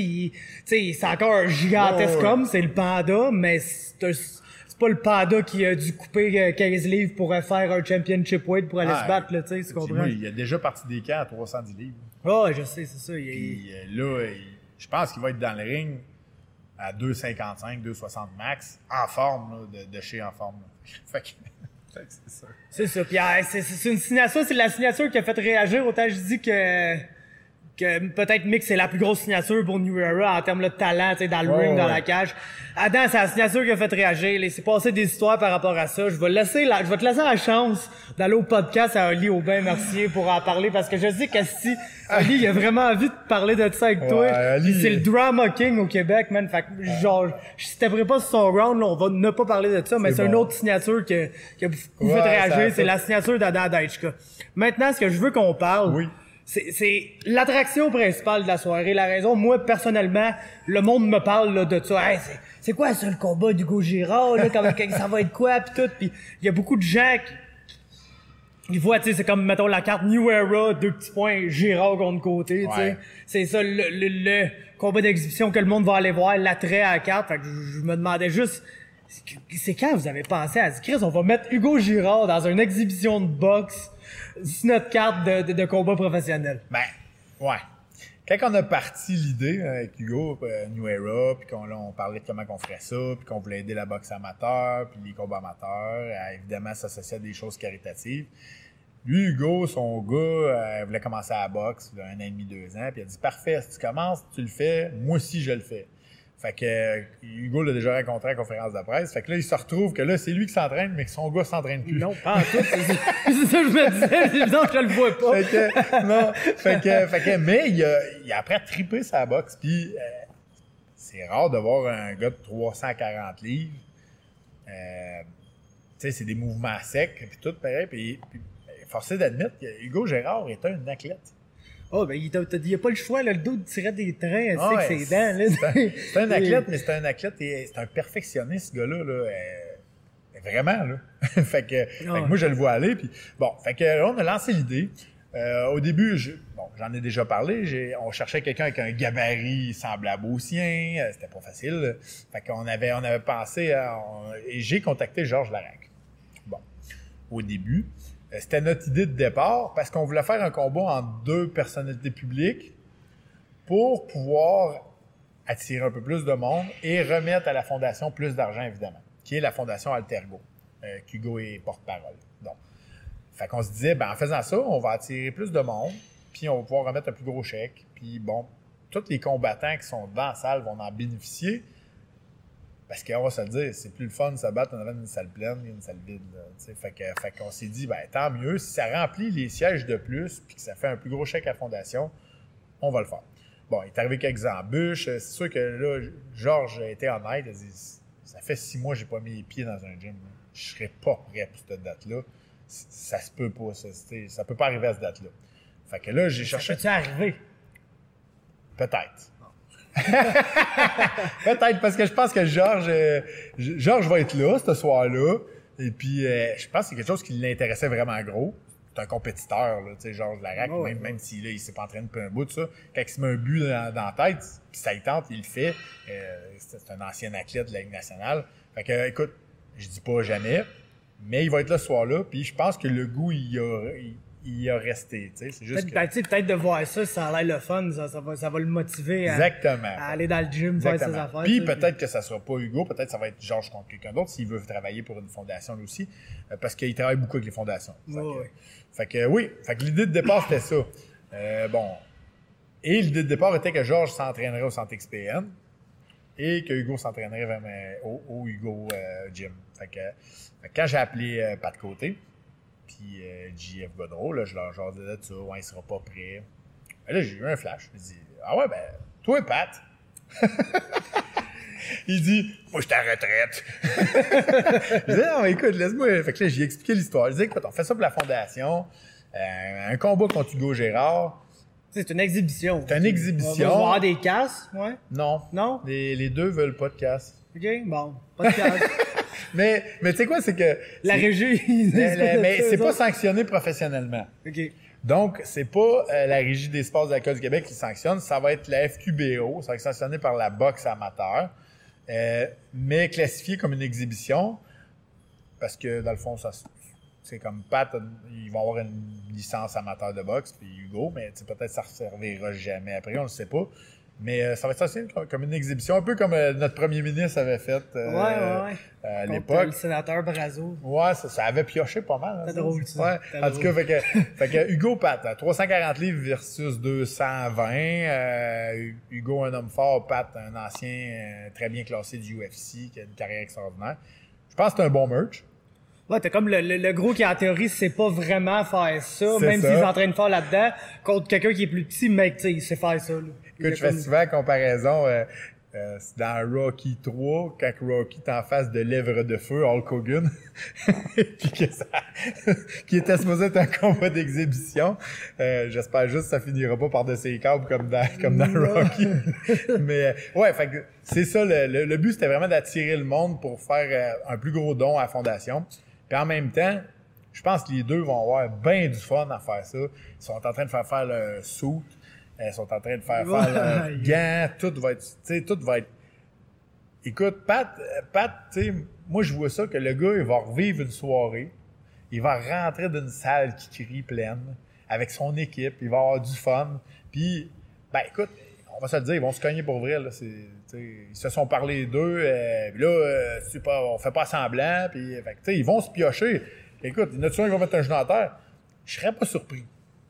Speaker 1: c'est encore un gigantesque homme, c'est le panda, mais c'est pas le panda qui a dû couper 15 livres pour faire un championship weight pour aller se battre, là, tu sais, tu comprends?
Speaker 2: Il a déjà parti des camps à 310 livres.
Speaker 1: Ah, je sais, c'est ça.
Speaker 2: Puis là, je pense qu'il va être dans le ring à 2,55, 2,60 max, en forme, là, de chez en forme. Fait que c'est ça.
Speaker 1: C'est ça. Puis c'est une signature, c'est la signature qui a fait réagir. Autant je dis que peut-être Mick, c'est la plus grosse signature pour New Era en termes de talent, tu sais, dans le ring, dans la cage. Adam, c'est la signature qui a fait réagir. Il s'est passé des histoires par rapport à ça. Je vais te laisser la chance d'aller au podcast à Oli Aubin-Mercier pour en parler, parce que je sais que si Oli, il a vraiment envie de parler de ça avec toi. C'est le drama king au Québec, man. Fait que, genre, je t'aimerais pas sur son round, là, on va ne pas parler de ça, mais c'est une autre signature qui a beaucoup fait réagir. C'est la signature d'Adam Daichka. Maintenant, ce que je veux qu'on parle, c'est l'attraction principale de la soirée. La raison, moi, personnellement, le monde me parle là, de ça. Hey, c'est quoi ça, le combat d'Hugo Girard, là, ça va être quoi, pis tout. Pis il y a beaucoup de gens qui voient, tu sais, c'est comme, mettons, la carte New Era, 2 petits points, Girard contre côté, tu sais. C'est ça, le combat d'exhibition que le monde va aller voir, l'attrait à la carte. Fait que je me demandais juste, c'est quand vous avez pensé à dire, Chris, on va mettre Hugo Girard dans une exhibition de boxe, c'est notre carte de combat professionnel.
Speaker 2: Ben, ouais. Quand on a parti l'idée avec Hugo, New Era, puis on parlait de comment on ferait ça, puis qu'on voulait aider la boxe amateur, puis les combats amateurs, évidemment s'associer à des choses caritatives. Lui, Hugo, son gars, voulait commencer à la boxe il y a 1 an et demi, 2 ans, puis il a dit « Parfait, si tu commences, tu le fais, moi aussi je le fais. » Fait que Hugo l'a déjà rencontré à la conférence de presse. Fait que là, il se retrouve que là, c'est lui qui s'entraîne, mais que son gars s'entraîne plus.
Speaker 1: Non, pas en tout. C'est ça que je me disais. C'est bizarre que je le vois pas.
Speaker 2: Fait que, mais il a après trippé sa boxe. Puis c'est rare de voir un gars de 340 livres. Tu sais, c'est des mouvements secs, puis tout pareil. Puis forcé d'admettre que Hugo Girard est un athlète.
Speaker 1: Oh, ben, il a pas le choix, là. Le dos tirait des trains, avec ses dents, là.
Speaker 2: C'est un athlète, mais c'est un athlète et c'est un perfectionniste, ce gars-là, là. Vraiment, là. fait que moi, je le vois aller, puis bon. Fait que là, on a lancé l'idée. Au début, j'en ai déjà parlé. On cherchait quelqu'un avec un gabarit semblable au sien. C'était pas facile. Fait qu'on avait pensé et j'ai contacté Georges Larac. Bon. Au début. C'était notre idée de départ parce qu'on voulait faire un combat entre 2 personnalités publiques pour pouvoir attirer un peu plus de monde et remettre à la fondation plus d'argent, évidemment, qui est la fondation Altergo, qu'Hugo est porte-parole. Donc, fait qu'on se disait, en faisant ça, on va attirer plus de monde, puis on va pouvoir remettre un plus gros chèque, puis bon, tous les combattants qui sont dans la salle vont en bénéficier. Parce qu'on va se le dire, c'est plus le fun de se battre en avant d'une salle pleine qu'une salle vide. Fait qu'on s'est dit, tant mieux, si ça remplit les sièges de plus puis que ça fait un plus gros chèque à la fondation, on va le faire. Bon, il est arrivé quelques embûches. C'est sûr que là, Georges a été honnête. Il a dit, ça fait 6 mois que j'ai pas mis les pieds dans un gym. Je serais pas prêt pour cette date-là. Ça se peut pas. Ça peut pas arriver à cette date-là. Fait que là, j'ai cherché...
Speaker 1: Ça peut-tu arriver?
Speaker 2: Peut-être. Peut-être, parce que je pense que Georges va être là, ce soir-là. Et puis, je pense que c'est quelque chose qui l'intéressait vraiment gros. C'est un compétiteur, là, tu sais, Georges Larac, même s'il il s'est pas entraîné depuis un bout de ça. Quand il se met un but dans la tête, puis ça y tente, il le fait. C'est un ancien athlète de la Ligue nationale. Fait que, écoute, je dis pas jamais, mais il va être là ce soir-là, puis je pense que le goût, il a resté, tu sais. C'est juste
Speaker 1: peut-être de voir ça, ça a l'air le fun, ça va le motiver à aller dans le gym, faire ses affaires.
Speaker 2: Puis peut-être que ça sera pas Hugo, peut-être ça va être Georges contre quelqu'un d'autre s'il veut travailler pour une fondation lui aussi, parce qu'il travaille beaucoup avec les fondations. Fait que l'idée de départ, c'était ça. Et l'idée de départ était que Georges s'entraînerait au centre XPN et que Hugo s'entraînerait au Hugo Gym. Fait que quand j'ai appelé Pat Côté, puis JF Godreau, là, je leur jasais de ça, il sera pas prêt. Et là, j'ai eu un flash. Je dis, toi, Pat. Il dit, moi, je suis en retraite. Je dis, non, mais écoute, laisse-moi. Fait que là, j'ai expliqué l'histoire. Je dis, écoute, on fait ça pour la fondation. Un combat contre Hugo Gérard.
Speaker 1: C'est une exhibition.
Speaker 2: C'est une exhibition.
Speaker 1: On va avoir des casses, ouais?
Speaker 2: Non.
Speaker 1: Non?
Speaker 2: Les deux veulent pas de casse.
Speaker 1: OK, bon, pas de casse.
Speaker 2: mais tu sais quoi, c'est que...
Speaker 1: La régie...
Speaker 2: mais c'est pas sanctionné professionnellement.
Speaker 1: OK.
Speaker 2: Donc, c'est pas la Régie des sports de la Côte du Québec qui sanctionne, ça va être la FQBO, ça va être sanctionné par la boxe amateur, mais classifié comme une exhibition, parce que dans le fond, c'est comme Pat, ils vont avoir une licence amateur de boxe, puis Hugo, mais peut-être ça ne servira jamais après, on le sait pas. Mais ça va être sanctionné comme une exhibition, un peu comme notre premier ministre avait fait à l'époque.
Speaker 1: Le sénateur Brazo.
Speaker 2: Ouais, ça avait pioché pas mal.
Speaker 1: C'est drôle, ça.
Speaker 2: Ouais. En tout cas, fait que Hugo Pat, 340 livres versus 220. Hugo, un homme fort, Pat, un ancien très bien classé du UFC, qui a une carrière extraordinaire. Je pense que c'est un bon merch.
Speaker 1: Ouais, t'as comme le gros qui, en théorie, sait pas vraiment faire ça, même
Speaker 2: ça.
Speaker 1: s'il s'entraîne fort là-dedans, contre quelqu'un qui est plus petit, mais tu sais, il sait faire ça. Là.
Speaker 2: Écoute, je fais souvent la comparaison dans Rocky 3, quand Rocky est en face de Lèvres de Feu, Hulk Hogan, puis qui était supposé être un combat d'exhibition. J'espère juste que ça finira pas par de ses câbles comme dans Rocky. Mais fait que c'est ça, le but, c'était vraiment d'attirer le monde pour faire un plus gros don à la fondation. Puis en même temps, je pense que les deux vont avoir bien du fun à faire ça. Ils sont en train de faire le suit. Ils sont en train de faire le gant. Tout va être... Écoute, Pat, tu sais, moi, je vois ça que le gars, il va revivre une soirée. Il va rentrer d'une salle qui crie pleine avec son équipe. Il va avoir du fun. Puis, écoute, on va se le dire, ils vont se cogner pour vrai, là. Ils se sont parlé d'eux. Puis là, on fait pas semblant. Puis, ils vont se piocher. Écoute, il y en a qui vont mettre un genou à terre. Je serais pas surpris.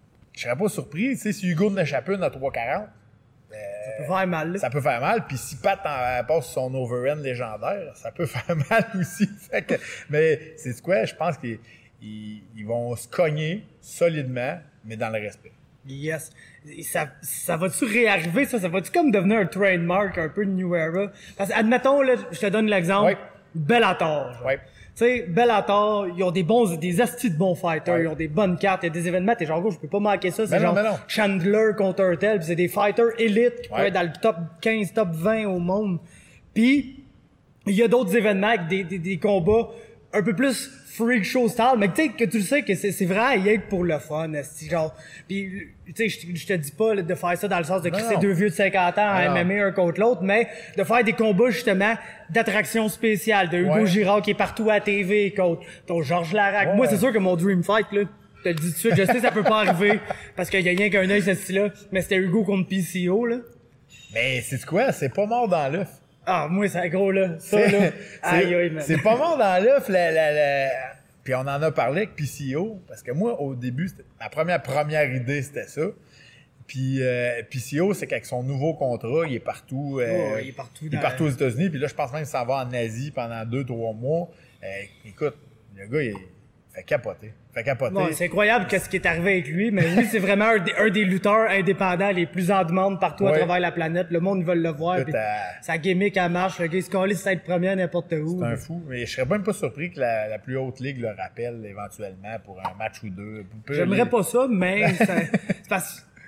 Speaker 2: Tu sais, si Hugo en échappe une à 3,40.
Speaker 1: Ça peut faire mal, là.
Speaker 2: Ça peut faire mal. Puis si Pat passe son overhand légendaire, ça peut faire mal aussi. Mais c'est quoi? Je pense qu'ils vont se cogner solidement, mais dans le respect.
Speaker 1: Yes. Ça va-tu réarriver, ça? Ça va-tu comme devenir un trademark un peu de New Era? Parce que, admettons, là, je te donne l'exemple.
Speaker 2: Ouais.
Speaker 1: Bellator.
Speaker 2: Ouais.
Speaker 1: Tu sais, Bellator, ils ont des astis de bons fighters, ils ont des bonnes cartes, il y a des événements, t'es genre, je peux pas manquer ça, c'est genre Chandler contre Hurtel, pis c'est des fighters élites qui peuvent être dans le top 15, top 20 au monde. Puis, il y a d'autres événements avec des combats un peu plus freak show style, mais tu sais, que tu le sais que c'est vrai, il est pour le fun, genre. Puis, tu sais, je te dis pas là, de faire ça dans le sens de crisser deux vieux de 50 ans en MMA un contre l'autre, mais de faire des combats, justement, d'attraction spéciale, de Hugo Girard qui est partout à la TV, contre ton Georges Larac. Moi, c'est sûr que mon dream fight, là, je te le dis tout de suite, je sais ça peut pas arriver, parce qu'il y a rien qu'un œil, ce style-là, mais c'était Hugo contre PCO, là.
Speaker 2: Mais c'est quoi? C'est pas mort dans l'œuf.
Speaker 1: Ah, moi, c'est gros, là. Ça, là. Aïe, man.
Speaker 2: C'est pas mort dans l'œuf, Puis on en a parlé avec PCO, parce que moi, au début, ma première idée, c'était ça. Puis PCO, c'est qu'avec son nouveau contrat, il est partout.
Speaker 1: Il est partout
Speaker 2: aux États-Unis. Puis là, je pense même qu'il s'en va en Asie pendant 2-3 mois. Écoute, le gars, il fait capoter.
Speaker 1: Bon, c'est incroyable qu'est-ce qui est arrivé avec lui, mais lui, c'est vraiment un des lutteurs indépendants les plus en demande partout à travers la planète. Le monde, ils veulent le voir. Sa gimmick, elle marche. Le gars, il se calisse à être premier n'importe où.
Speaker 2: C'est un fou. Mais je serais même pas surpris que la plus haute ligue le rappelle éventuellement pour un match ou deux.
Speaker 1: J'aimerais pas ça, mais c'est parce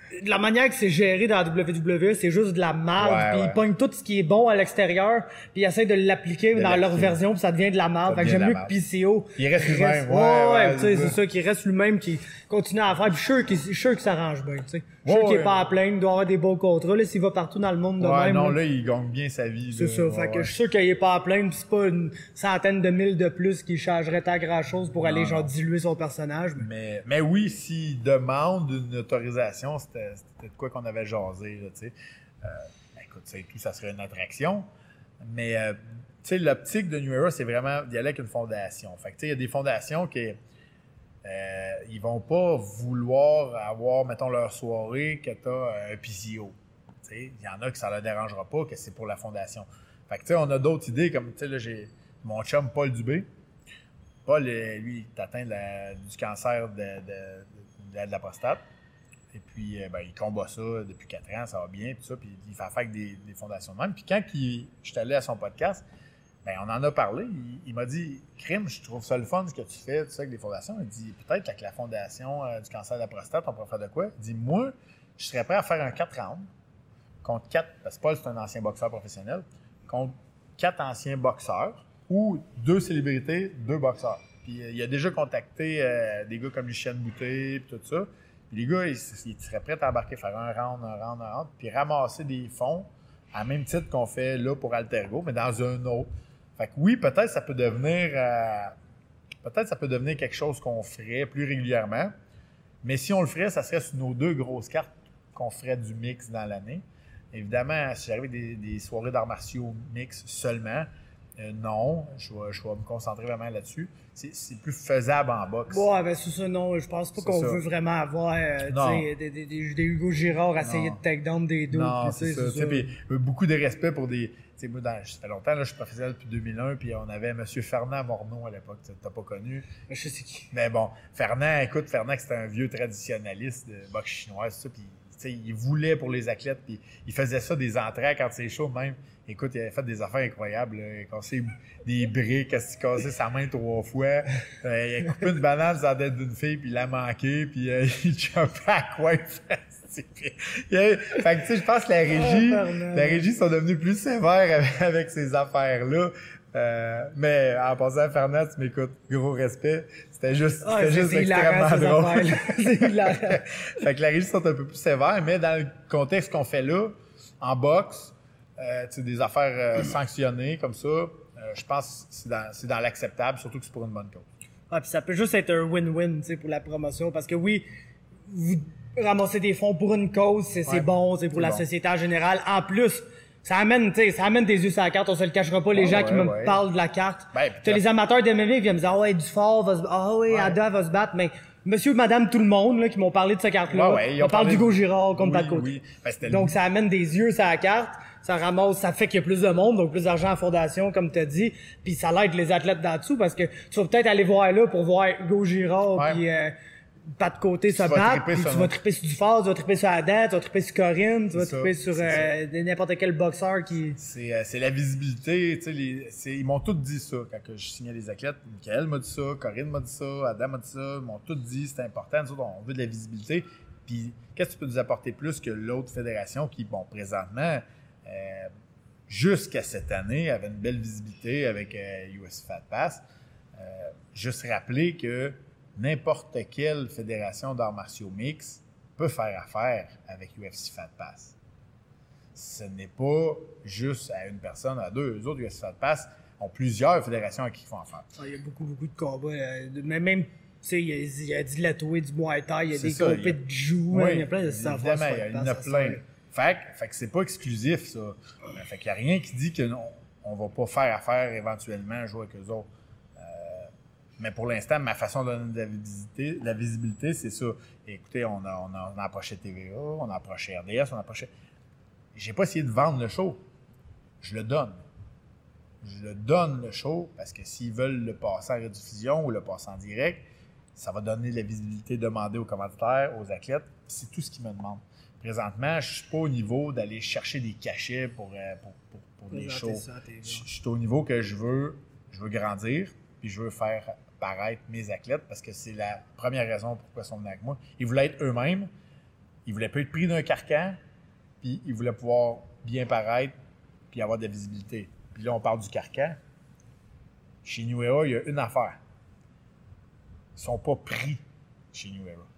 Speaker 1: la manière que c'est géré dans la WWE, c'est juste de la merde, puis ils pognent tout ce qui est bon à l'extérieur, puis ils essaient de l'appliquer dans leur version, puis ça devient de la merde. Fait que j'aime mieux que PCO...
Speaker 2: Il reste lui-même,
Speaker 1: tu sais, c'est ça, qu'il reste lui-même, qui continue à faire, puis je suis sûr qu'il s'arrange bien, tu sais. Je suis sûr qu'il est pas à plaindre, il doit avoir des beaux contrats, là, s'il va partout dans le monde de même.
Speaker 2: Non, là, il gagne bien sa vie.
Speaker 1: C'est ça, fait que je suis sûr qu'il est pas à plaindre, pis c'est pas une centaine de mille de plus qui changerait tant grand-chose pour aller, genre, diluer son personnage.
Speaker 2: Mais oui, s'il demande une autorisation, c'était de quoi qu'on avait jasé, là, tu sais. Écoute, ça serait une attraction. Mais, tu sais, l'optique de New Era, c'est vraiment d'y aller avec une fondation. Fait que, tu sais, il y a des fondations qui... ils vont pas vouloir avoir, mettons, leur soirée que t'as un PCO. Il y en a que ça leur dérangera pas, que c'est pour la fondation. Fait que, tu sais, on a d'autres idées, comme, tu sais, là, j'ai mon chum Paul Dubé. Paul, lui, il est atteint du cancer de la prostate. Et puis, il combat ça depuis 4 ans, ça va bien, tout ça, puis il fait affaire avec des fondations de même. Puis quand je suis allé à son podcast, on en a parlé. Il m'a dit, Crime, je trouve ça le fun ce que tu fais, tout ça avec des fondations. Il dit, peut-être avec la fondation du cancer de la prostate, on pourrait faire de quoi? Il dit, moi, je serais prêt à faire un 4 rounds contre 4, parce que Paul, c'est un ancien boxeur professionnel, contre 4 anciens boxeurs ou 2 célébrités, 2 boxeurs. Puis il a déjà contacté des gars comme Lucien Boutet et tout ça. Puis les gars, ils seraient prêts à embarquer, faire un round, puis ramasser des fonds à même titre qu'on fait là pour Altergo, mais dans un autre. Fait que oui, peut-être ça peut devenir quelque chose qu'on ferait plus régulièrement. Mais si on le ferait, ça serait sur nos 2 grosses cartes qu'on ferait du mix dans l'année. Évidemment, si j'arrive des soirées d'arts martiaux mix seulement, non, je vais me concentrer vraiment là-dessus. C'est plus faisable en boxe.
Speaker 1: Ouais, ben c'est ça, non. Je pense pas qu'on veut vraiment avoir des Hugo Girard essayer de take-down des deux.
Speaker 2: Non, c'est ça. Puis, beaucoup de respect pour des... Moi, ça fait longtemps, là, je suis professionnel depuis 2001, puis on avait M. Fernand Morneau à l'époque, tu n'as pas connu.
Speaker 1: Je sais qui.
Speaker 2: Mais bon, Fernand, c'était un vieux traditionnaliste de boxe chinoise, ça, puis il voulait pour les athlètes, puis il faisait ça des entrées quand c'est chaud même. Écoute, il avait fait des affaires incroyables. Là. Il a cassé des briques, il a cassé sa main 3 fois. Il a coupé une banane sur la tête d'une fille, puis il l'a manqué, puis il jumpait à quoi? Fait que tu sais, je pense que la régie sont devenus plus sévères avec ces affaires-là. Mais en passant à Fernand, tu m'écoutes, gros respect. C'était juste extrêmement drôle. Fait que la régie sont un peu plus sévères, mais dans le contexte qu'on fait là, en boxe, des affaires sanctionnées comme ça, je pense que c'est dans l'acceptable, surtout que c'est pour une bonne cause.
Speaker 1: Ah, puis ça peut juste être un win-win, pour la promotion, parce que oui, vous ramassez des fonds pour une cause, c'est bon, c'est pour la société en général. En plus, ça amène des yeux sur la carte, on se le cachera pas, les gens qui me parlent de la carte. T'as les amateurs de MMA qui viennent me dire, Dufort va se battre, Ada va se battre, mais monsieur, madame, tout le monde, là, qui m'ont parlé de cette carte-là, on parle d'Hugo Girard contre Pat Côté. Donc, ça amène des yeux sur la carte, ça ramasse, ça fait qu'il y a plus de monde, donc plus d'argent en fondation, comme t'as dit, puis ça l'aide les athlètes d'en-dessous, parce que tu vas peut-être aller voir là pour voir Hugo Girard, puis pas de côté se battre, puis tu vas triper sur Dufort, tu vas triper sur Adam, tu vas triper sur Corinne, tu vas triper sur n'importe quel boxeur qui...
Speaker 2: C'est la visibilité, tu sais, ils m'ont tous dit ça quand je signais les athlètes. Michael m'a dit ça, Corinne m'a dit ça, Adam m'a dit ça, ils m'ont tous dit c'est important, nous autres, on veut de la visibilité. Puis qu'est-ce que tu peux nous apporter plus que l'autre fédération qui, bon, présentement, jusqu'à cette année, avait une belle visibilité avec UFC Fat Pass. Juste rappeler que n'importe quelle fédération d'arts martiaux mix peut faire affaire avec UFC Fat Pass. Ce n'est pas juste à une personne, à deux. Eux autres, UFC Fat Pass ont plusieurs fédérations à qui ils font affaire.
Speaker 1: Il y a beaucoup de combats. Mais même, tu sais, il y a du Lato du Muay Thai, il y a des groupes de Jiu, il y a plein de stuff.
Speaker 2: Évidemment, il y en a plein. Fait que c'est pas exclusif, ça. Fait qu'il n'y a rien qui dit qu'on va pas faire affaire éventuellement, jouer avec eux autres. Mais pour l'instant, ma façon de donner de la visibilité, c'est ça. Et écoutez, on a approché TVA, on a approché RDS, on a approché... J'ai pas essayé de vendre le show. Je le donne. Je le donne, le show, parce que s'ils veulent le passer en rediffusion ou le passer en direct, ça va donner de la visibilité demandée aux commanditaires, aux athlètes. C'est tout ce qu'ils me demandent. Présentement, je suis pas au niveau d'aller chercher des cachets pour des shows. Je suis au niveau que je veux grandir, puis je veux faire paraître mes athlètes, parce que c'est la première raison pourquoi ils sont venus avec moi. Ils voulaient être eux-mêmes, il voulait pas être pris d'un carcan, puis il voulait pouvoir bien paraître, puis avoir de la visibilité. Puis là, on parle du carcan. Chez New Era, il y a une affaire. Ils sont pas pris chez New Era.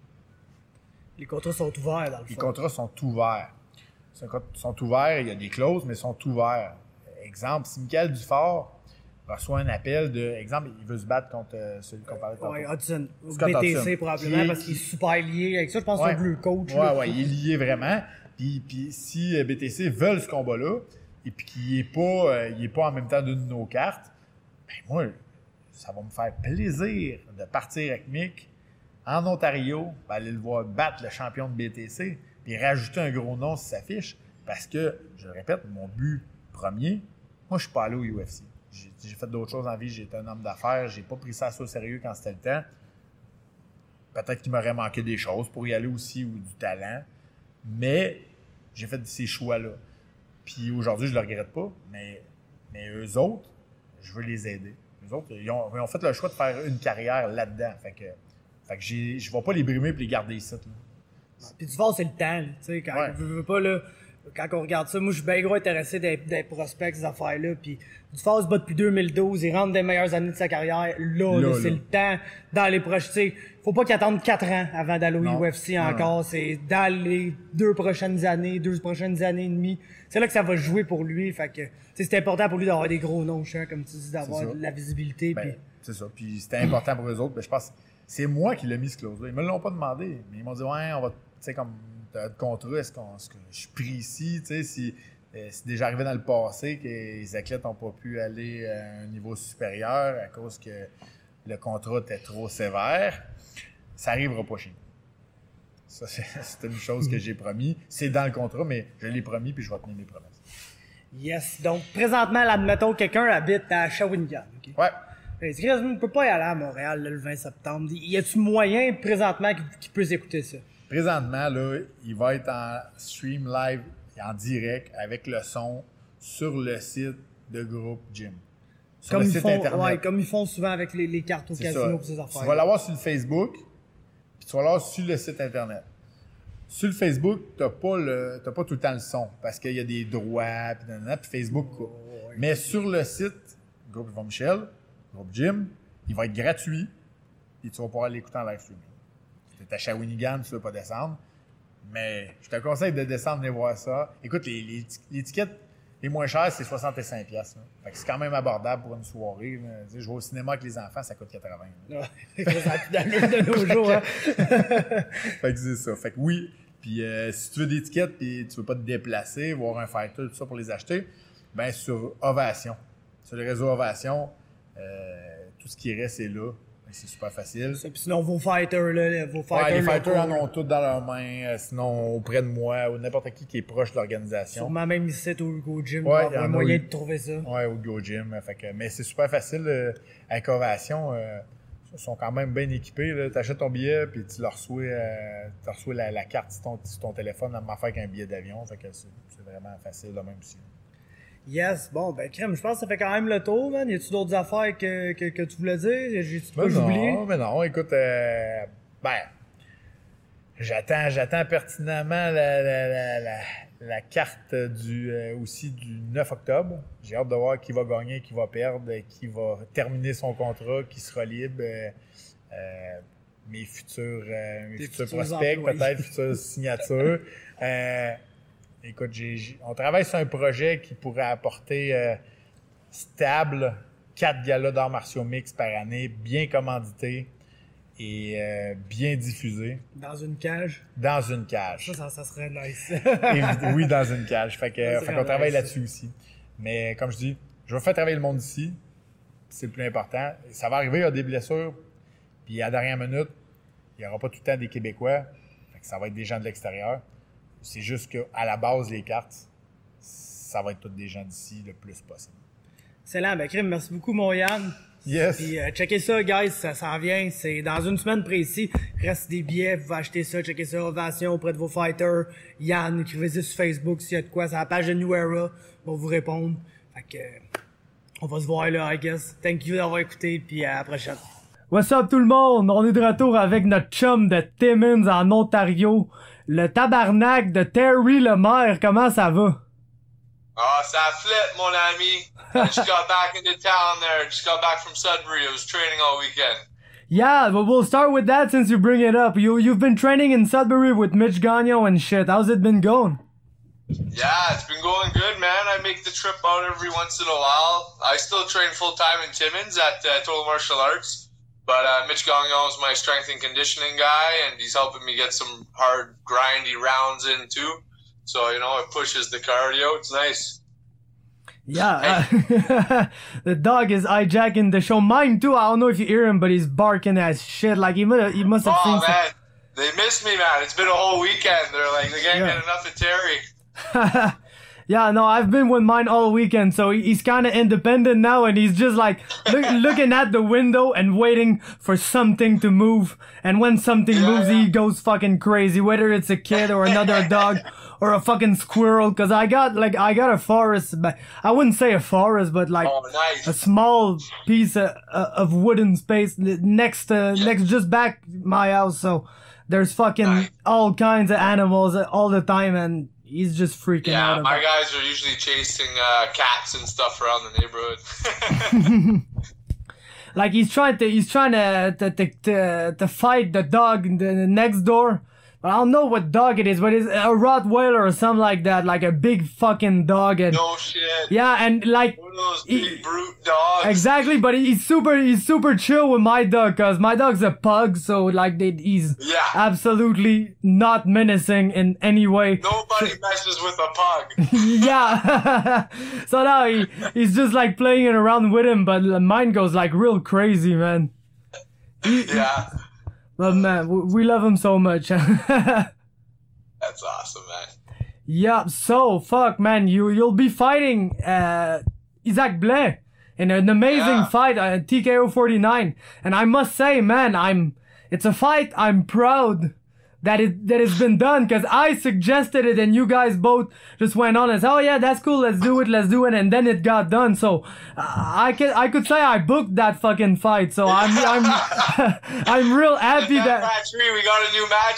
Speaker 1: Les contrats sont ouverts, dans le fond.
Speaker 2: Les contrats sont ouverts. Ils sont ouverts, il y a des clauses, mais ils sont ouverts. Exemple, si Michael Dufort reçoit un appel de... Exemple, il veut se battre contre celui qu'on parlait tantôt.
Speaker 1: Oui, Hudson.
Speaker 2: Scott
Speaker 1: BTC,
Speaker 2: Hudson,
Speaker 1: probablement, parce qu'il est super lié avec ça. Je pense que c'est un bleu coach.
Speaker 2: Oui, il est lié vraiment. Puis si BTC veulent ce combat-là, et puis qu'il n'est pas en même temps d'une de nos cartes, ben moi, ça va me faire plaisir de partir avec Mick en Ontario, aller le voir battre le champion de BTC, puis rajouter un gros nom sur sa fiche. Parce que, je le répète, mon but premier, moi, je suis pas allé au UFC. J'ai fait d'autres choses en vie, j'ai été un homme d'affaires, j'ai pas pris ça au sérieux quand c'était le temps. Peut-être qu'il m'aurait manqué des choses pour y aller aussi, ou du talent. Mais j'ai fait ces choix-là. Puis aujourd'hui, je le regrette pas, mais eux autres, je veux les aider. Eux autres, ils ont fait le choix de faire une carrière là-dedans. Fait que je ne vais pas les brimer et les garder ici.
Speaker 1: Puis du fond, c'est le temps. Tu sais, quand je veux pas, là, quand on regarde ça, moi, je suis bien gros intéressé des prospects, ces affaires-là. Puis Dufort se bat depuis 2012, il rentre des meilleures années de sa carrière. Là, c'est le temps. Dans les prochains, tu sais, faut pas qu'il attende 4 ans avant d'aller au UFC encore. Non. C'est dans les 2 prochaines années et demie. C'est là que ça va jouer pour lui. Fait que, c'est important pour lui d'avoir des gros noms, comme tu dis, d'avoir de la visibilité.
Speaker 2: Ben, c'est ça. Puis c'était important pour eux autres. Ben, je pense c'est moi qui l'ai mis ce clause-là. Ils me l'ont pas demandé. Mais ils m'ont dit, ouais, on va, tu sais, comme, t'as de contrat, est-ce que je suis pris ici, tu sais, si c'est déjà arrivé dans le passé que les athlètes n'ont pas pu aller à un niveau supérieur à cause que le contrat était trop sévère, ça n'arrivera pas chez nous. Ça, c'est une chose que j'ai promis. C'est dans le contrat, mais je l'ai promis puis je vais tenir mes promesses.
Speaker 1: Yes. Donc, présentement, admettons, quelqu'un habite à Shawinigan. Okay?
Speaker 2: Ouais.
Speaker 1: On ne peut pas y aller à Montréal là, le 20 septembre. Y a-tu moyen, présentement, qu'il puisse écouter ça?
Speaker 2: Présentement, là, il va être en stream live, en direct, avec le son, sur le site de Groupe Gym. Sur le site Internet.
Speaker 1: Ouais, comme ils font souvent avec les cartes au casino et ces affaires.
Speaker 2: Tu vas l'avoir sur le Facebook, puis tu vas l'avoir sur le site Internet. Sur le Facebook, t'as pas tout le temps le son, parce qu'il y a des droits, puis Facebook coupe. Ouais. Mais sur le site Groupe Yvon Michel, Groupe Gym, il va être gratuit, et tu vas pouvoir l'écouter en live streaming. Tu es à Shawinigan, tu ne veux pas descendre, mais je te conseille de descendre, venir voir ça. Écoute, les tickets les moins chers, c'est 65$. Fait que c'est quand même abordable pour une soirée. Je vais au cinéma avec les enfants, ça coûte 80$.
Speaker 1: De nos jours. Hein?
Speaker 2: Fait que c'est ça. Fait que oui, puis si tu veux des tickets et tu veux pas te déplacer, voir un fighter, tout ça pour les acheter, ben sur Ovation. Sur le réseau Ovation, tout ce qui reste est là. C'est super facile.
Speaker 1: Puis sinon, vos fighters, là,
Speaker 2: les fighters en ont tous dans leurs mains, sinon auprès de moi ou n'importe qui est proche de l'organisation.
Speaker 1: Sûrement même ici au Go Gym, il y a un moyen de trouver ça.
Speaker 2: Oui, au Go Gym. Mais c'est super facile. Avec Ovation, ils sont quand même bien équipés. Tu achètes ton billet puis tu reçois la carte sur ton téléphone, à m'en faire qu'un billet d'avion. Fait que c'est vraiment facile de même aussi.
Speaker 1: Yes, bon, ben, crème, je pense que ça fait quand même le tour, man. Y a-tu d'autres affaires que tu voulais dire? J'ai-tu pas oublié?
Speaker 2: Non, mais non, écoute, j'attends pertinemment la carte aussi du 9 octobre. J'ai hâte de voir qui va gagner, qui va perdre, qui va terminer son contrat, qui sera libre. Mes futurs prospects, peut-être, futures signatures. Écoute, on travaille sur un projet qui pourrait apporter stable 4 galas d'arts martiaux mixtes par année, bien commandités et bien diffusés.
Speaker 1: Dans une cage?
Speaker 2: Dans une cage.
Speaker 1: Ça serait nice.
Speaker 2: Oui, dans une cage. Fait qu'on travaille là-dessus aussi. Mais comme je dis, je vais faire travailler le monde ici. C'est le plus important. Ça va arriver, il y a des blessures. Puis à la dernière minute, il n'y aura pas tout le temps des Québécois. Fait que ça va être des gens de l'extérieur. C'est juste qu'à la base, les cartes, ça va être tous des gens d'ici le plus possible.
Speaker 1: Excellent. Ben, Crime, merci beaucoup, mon Yann.
Speaker 2: Yes.
Speaker 1: Puis, checkez ça, guys, ça s'en vient. C'est dans une semaine précis. Reste des billets, vous pouvez acheter ça, checkez ça, Ovation auprès de vos fighters. Yann, écrivez-y sur Facebook s'il y a de quoi. C'est la page de New Era. On va vous répondre. Fait que, on va se voir là, I guess. Thank you d'avoir écouté, puis à la prochaine. What's up tout le monde? On est de retour avec notre chum de Timmins en Ontario, le tabarnak de Terry Lemaire. Comment ça va?
Speaker 3: Oh, ça flip, mon ami. I just got back into town there. Just got back from Sudbury. I was training all weekend.
Speaker 1: Yeah, but we'll start with that since you bring it up. You've been training in Sudbury with Mitch Gagnon and shit. How's it been going?
Speaker 3: Yeah, it's been going good, man. I make the trip out every once in a while. I still train full-time in Timmins at Total Martial Arts. But Mitch Gagnon is my strength and conditioning guy, and he's helping me get some hard, grindy rounds in, too. So, you know, it pushes the cardio. It's nice.
Speaker 1: Yeah, the dog is hijacking the show. Mine, too. I don't know if you hear him, but he's barking as shit. Like, he must have seen
Speaker 3: man. They missed me, man. It's been a whole weekend. They're like, they can't get enough of Terry.
Speaker 1: Yeah, no, I've been with mine all weekend, so he's kind of independent now, and he's just like looking at the window and waiting for something to move. And when something moves, he goes fucking crazy, whether it's a kid or another dog or a fucking squirrel. Cause I got a forest, but I wouldn't say a forest, but like a small piece of wooden space next just back my house. So there's fucking all kinds of animals all the time, and he's just freaking out.
Speaker 3: Yeah, my guys are usually chasing cats and stuff around the neighborhood.
Speaker 1: Like he's trying to fight the dog next door. I don't know what dog it is, but it's a Rottweiler or something like that, like a big fucking dog. And
Speaker 3: no shit.
Speaker 1: Yeah, and like
Speaker 3: one of those big brute dogs.
Speaker 1: Exactly, but he's super chill with my dog, cause my dog's a pug, so like he's absolutely not menacing in any way.
Speaker 3: Nobody messes with a pug.
Speaker 1: Yeah. So now he's just like playing it around with him, but mine goes like real crazy, man.
Speaker 3: Yeah.
Speaker 1: But man, we love him so much.
Speaker 3: That's awesome, man.
Speaker 1: Yeah, so fuck, man, you'll be fighting Isaac Blais in an amazing fight at TKO 49, and I must say, man, it's a fight I'm proud that it's been done, because I suggested it and you guys both just went on and said, oh yeah, that's cool, let's do it, and then it got done. So I could say I booked that fucking fight. So I'm I'm real happy that
Speaker 3: match three, we got a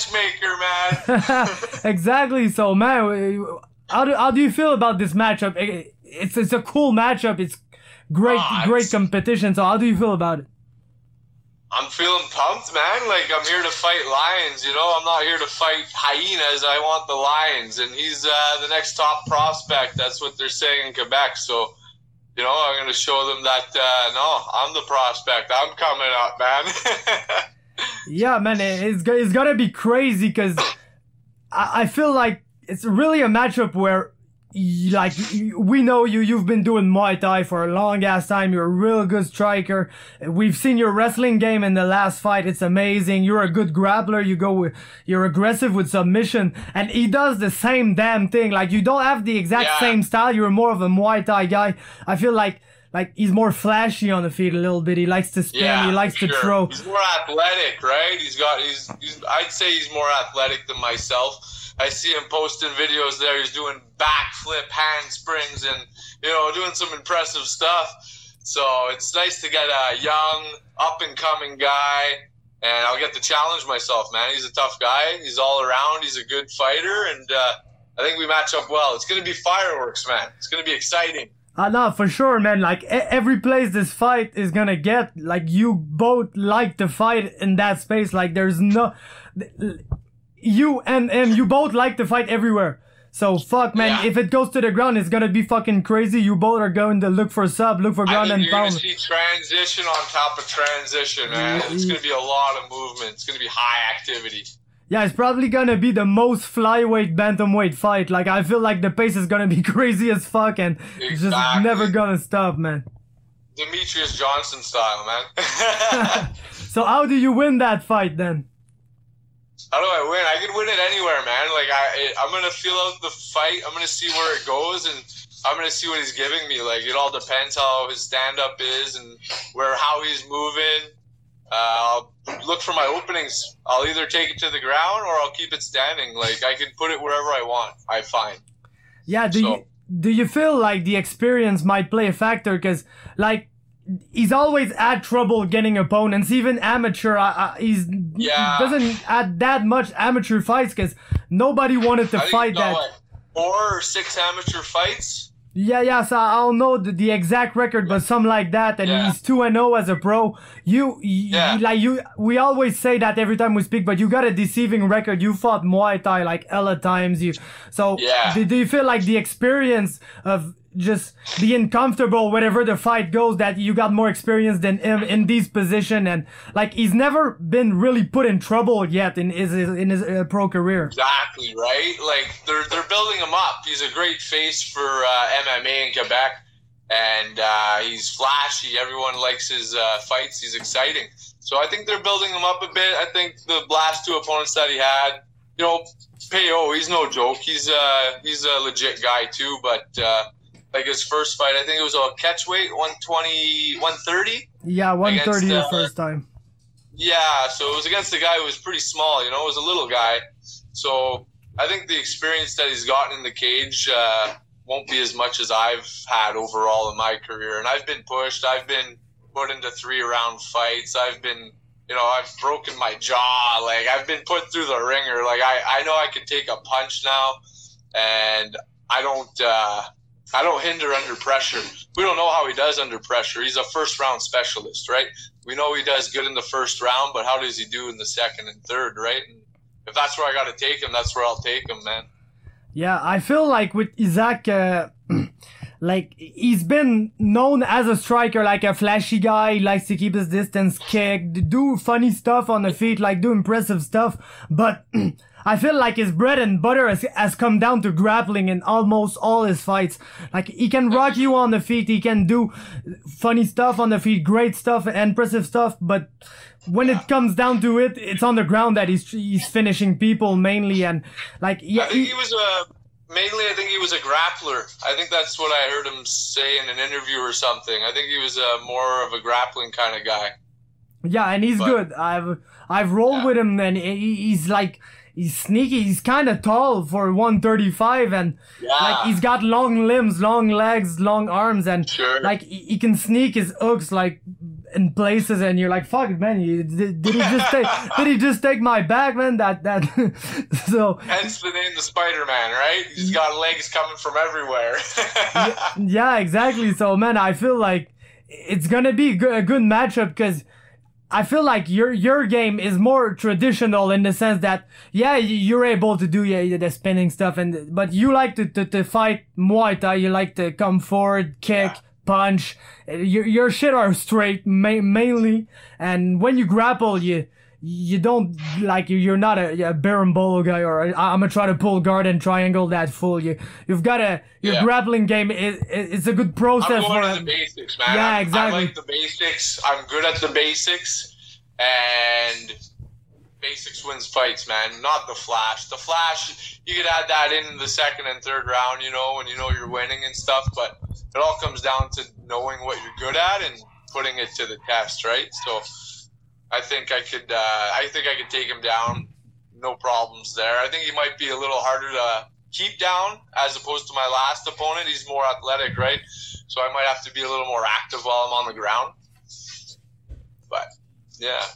Speaker 3: new matchmaker, man.
Speaker 1: Exactly. So man, how do you feel about this matchup? It's a cool matchup. It's great competition. So how do you feel about it?
Speaker 3: I'm feeling pumped, man. Like, I'm here to fight lions, you know? I'm not here to fight hyenas. I want the lions. And he's the next top prospect. That's what they're saying in Quebec. So, you know, I'm going to show them that, no, I'm the prospect. I'm coming up, man.
Speaker 1: Yeah, man, it's going to be crazy, because I feel like it's really a matchup where, like, we know you've been doing Muay Thai for a long ass time. You're a real good striker. We've seen your wrestling game in the last fight. It's amazing. You're a good grappler. You're aggressive with submission, and he does the same damn thing. Like, you don't have the exact same style. You're more of a Muay Thai guy. I feel like he's more flashy on the feet a little bit. He likes to spin. He likes to throw.
Speaker 3: He's more athletic, right? I'd say he's more athletic than myself. I see him posting videos there. He's doing backflip handsprings and, you know, doing some impressive stuff. So it's nice to get a young, up-and-coming guy, and I'll get to challenge myself, man. He's a tough guy. He's all around. He's a good fighter, and I think we match up well. It's going to be fireworks, man. It's going to be exciting.
Speaker 1: No, for sure, man. Like, every place this fight is gonna get, like, you both like to fight in that space. Like, there's no... You and you both like to fight everywhere. So fuck, man. If it goes to the ground, it's gonna be fucking crazy. You both are going to look for ground and pound.
Speaker 3: You're gonna see transition on top of transition, man. It's gonna be a lot of movement. It's gonna be high activity.
Speaker 1: Yeah, it's probably gonna be the most flyweight bantamweight fight. Like, I feel like the pace is gonna be crazy as fuck, and it's just never gonna stop, man.
Speaker 3: Demetrius Johnson style, man.
Speaker 1: So how do you win that fight then?
Speaker 3: How do I win? I could win it anywhere, man. Like, I'm going to feel out the fight. I'm going to see where it goes, and I'm going to see what he's giving me. Like, it all depends how his stand-up is and how he's moving. I'll look for my openings. I'll either take it to the ground or I'll keep it standing. Like, I can put it wherever I want, I find.
Speaker 1: Yeah, do you feel like the experience might play a factor? Because, like, he's always had trouble getting opponents, even amateur. He doesn't had that much amateur fights because nobody wanted to fight that.
Speaker 3: 4 or 6 amateur fights.
Speaker 1: Yeah. So I don't know the exact record, but something like that. And he's 2-0 as a pro. We always say that every time we speak, but you got a deceiving record. You fought Muay Thai like hella times. Do you feel like the experience of just being comfortable wherever the fight goes, that you got more experience than him in these position, and like he's never been really put in trouble yet in his pro career?
Speaker 3: Exactly, right? Like they're building him up. He's a great face for MMA in Quebec, and he's flashy. Everyone likes his fights. He's exciting. So I think they're building him up a bit. I think the last 2 opponents that he had, Peyo, he's no joke. He's a legit guy too, but like his first fight, I think it was a catch weight, 120, 130.
Speaker 1: Yeah, 130 the first time.
Speaker 3: Yeah, so it was against a guy who was pretty small, it was a little guy. So I think the experience that he's gotten in the cage won't be as much as I've had overall in my career. And I've been pushed. I've been put into 3-round fights. I've been, I've broken my jaw. Like, I've been put through the ringer. Like, I know I can take a punch now, and I don't hinder under pressure. We don't know how he does under pressure. He's a first-round specialist, right? We know he does good in the first round, but how does he do in the second and third, right? And if that's where I got to take him, that's where I'll take him, man.
Speaker 1: Yeah, I feel like with Isaac, like he's been known as a striker, like a flashy guy. He likes to keep his distance, kick, do funny stuff on the feet, like do impressive stuff. But I feel like his bread and butter has come down to grappling in almost all his fights. Like, he can rock you on the feet, he can do funny stuff on the feet, great stuff, impressive stuff, but when it comes down to it, it's on the ground that he's finishing people mainly. And like,
Speaker 3: I think he was a grappler. I think that's what I heard him say in an interview or something. I think he was more of a grappling kind of guy.
Speaker 1: Yeah, and he's good. I've rolled with him, and he's like, he's sneaky. He's kind of tall for 135, and like he's got long limbs, long legs, long arms, and like he can sneak his hooks like in places, and you're like, fuck, man, did he just take my back, man? That so. Hence
Speaker 3: the name, the Spider-Man, right? He's got legs coming from everywhere.
Speaker 1: yeah, exactly. So, man, I feel like it's gonna be a good matchup, because I feel like your game is more traditional in the sense that, you're able to do the spinning stuff, but you like to fight Muay Thai. You like to come forward, kick, punch. Your shit are straight mainly, and when you grapple, you don't like you're not a berimbolo guy, or I'm gonna try to pull guard and triangle that full. You've got your grappling game it's a good process.
Speaker 3: I'm going to the basics, man.
Speaker 1: Yeah, exactly.
Speaker 3: I like the basics. I'm good at the basics, and basics wins fights, man. Not the flash. The flash, you could add that in the second and third round, when you're winning and stuff. But it all comes down to knowing what you're good at and putting it to the test, right? So I think I could take him down, no problems there. I think he might be a little harder to keep down as opposed to my last opponent. He's more athletic, right? So I might have to be a little more active while I'm on the ground. But yeah,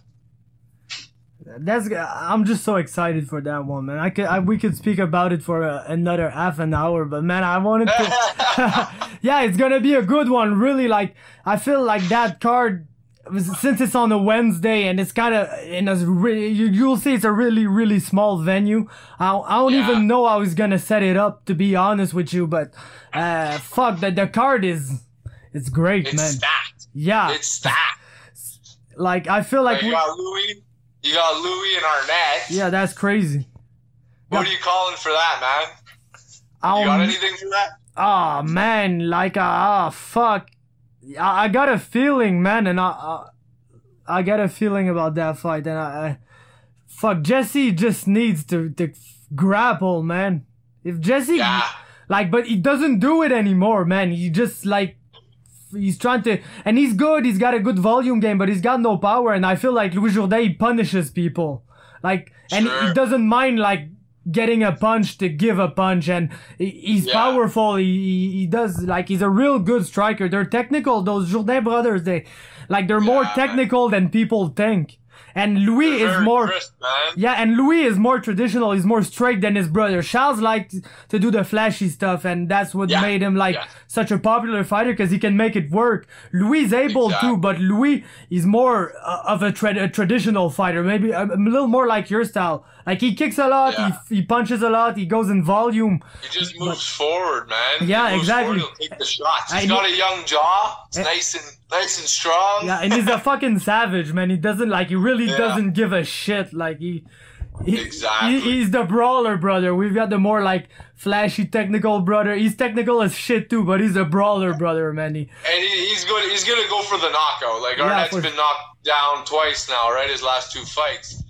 Speaker 1: I'm just so excited for that one, man. We could speak about it for another half an hour, but man, I wanted to. Yeah, it's gonna be a good one. Really, like, I feel like that card, since it's on a Wednesday and it's kind of you'll see it's a really, really small venue. I don't even know how he's gonna set it up, to be honest with you, but fuck, the card it's great, man.
Speaker 3: It's stacked.
Speaker 1: Yeah,
Speaker 3: it's stacked.
Speaker 1: Like, I feel like
Speaker 3: you got Louis and Arnett.
Speaker 1: Yeah, that's crazy.
Speaker 3: What are you calling for that, man? You got anything for that?
Speaker 1: Oh man, like fuck. I got a feeling, man, and I got a feeling about that fight, and fuck, Jesse just needs to grapple, man. If Jesse, but he doesn't do it anymore, man. He just he's trying to, and he's good. He's got a good volume game, but he's got no power. And I feel like Louis Jourdain, he punishes people, and he doesn't mind getting a punch to give a punch, and he's powerful. He does, like, he's a real good striker. They're technical. Those Jourdain brothers, they're more technical than people think. And Louis is more,
Speaker 3: crisp,
Speaker 1: and Louis is more traditional. He's more straight than his brother. Charles liked to do the flashy stuff, and that's what made him such a popular fighter, because he can make it work. Louis is able to, but Louis is more of a traditional fighter, maybe a little more like your style. Like, he kicks a lot, he punches a lot, he goes in volume.
Speaker 3: He just moves forward, man.
Speaker 1: Yeah,
Speaker 3: he moves
Speaker 1: exactly.
Speaker 3: Forward, he'll take the shots. He's got a young jaw. It's nice and strong.
Speaker 1: Yeah, and he's a fucking savage, man. He really doesn't give a shit. Like, he's the brawler brother. We've got the more, like, flashy technical brother. He's technical as shit too, but he's a brawler brother, man.
Speaker 3: He's gonna go for the knockout. Like, Arnett's been knocked down twice now, right? His last 2 fights.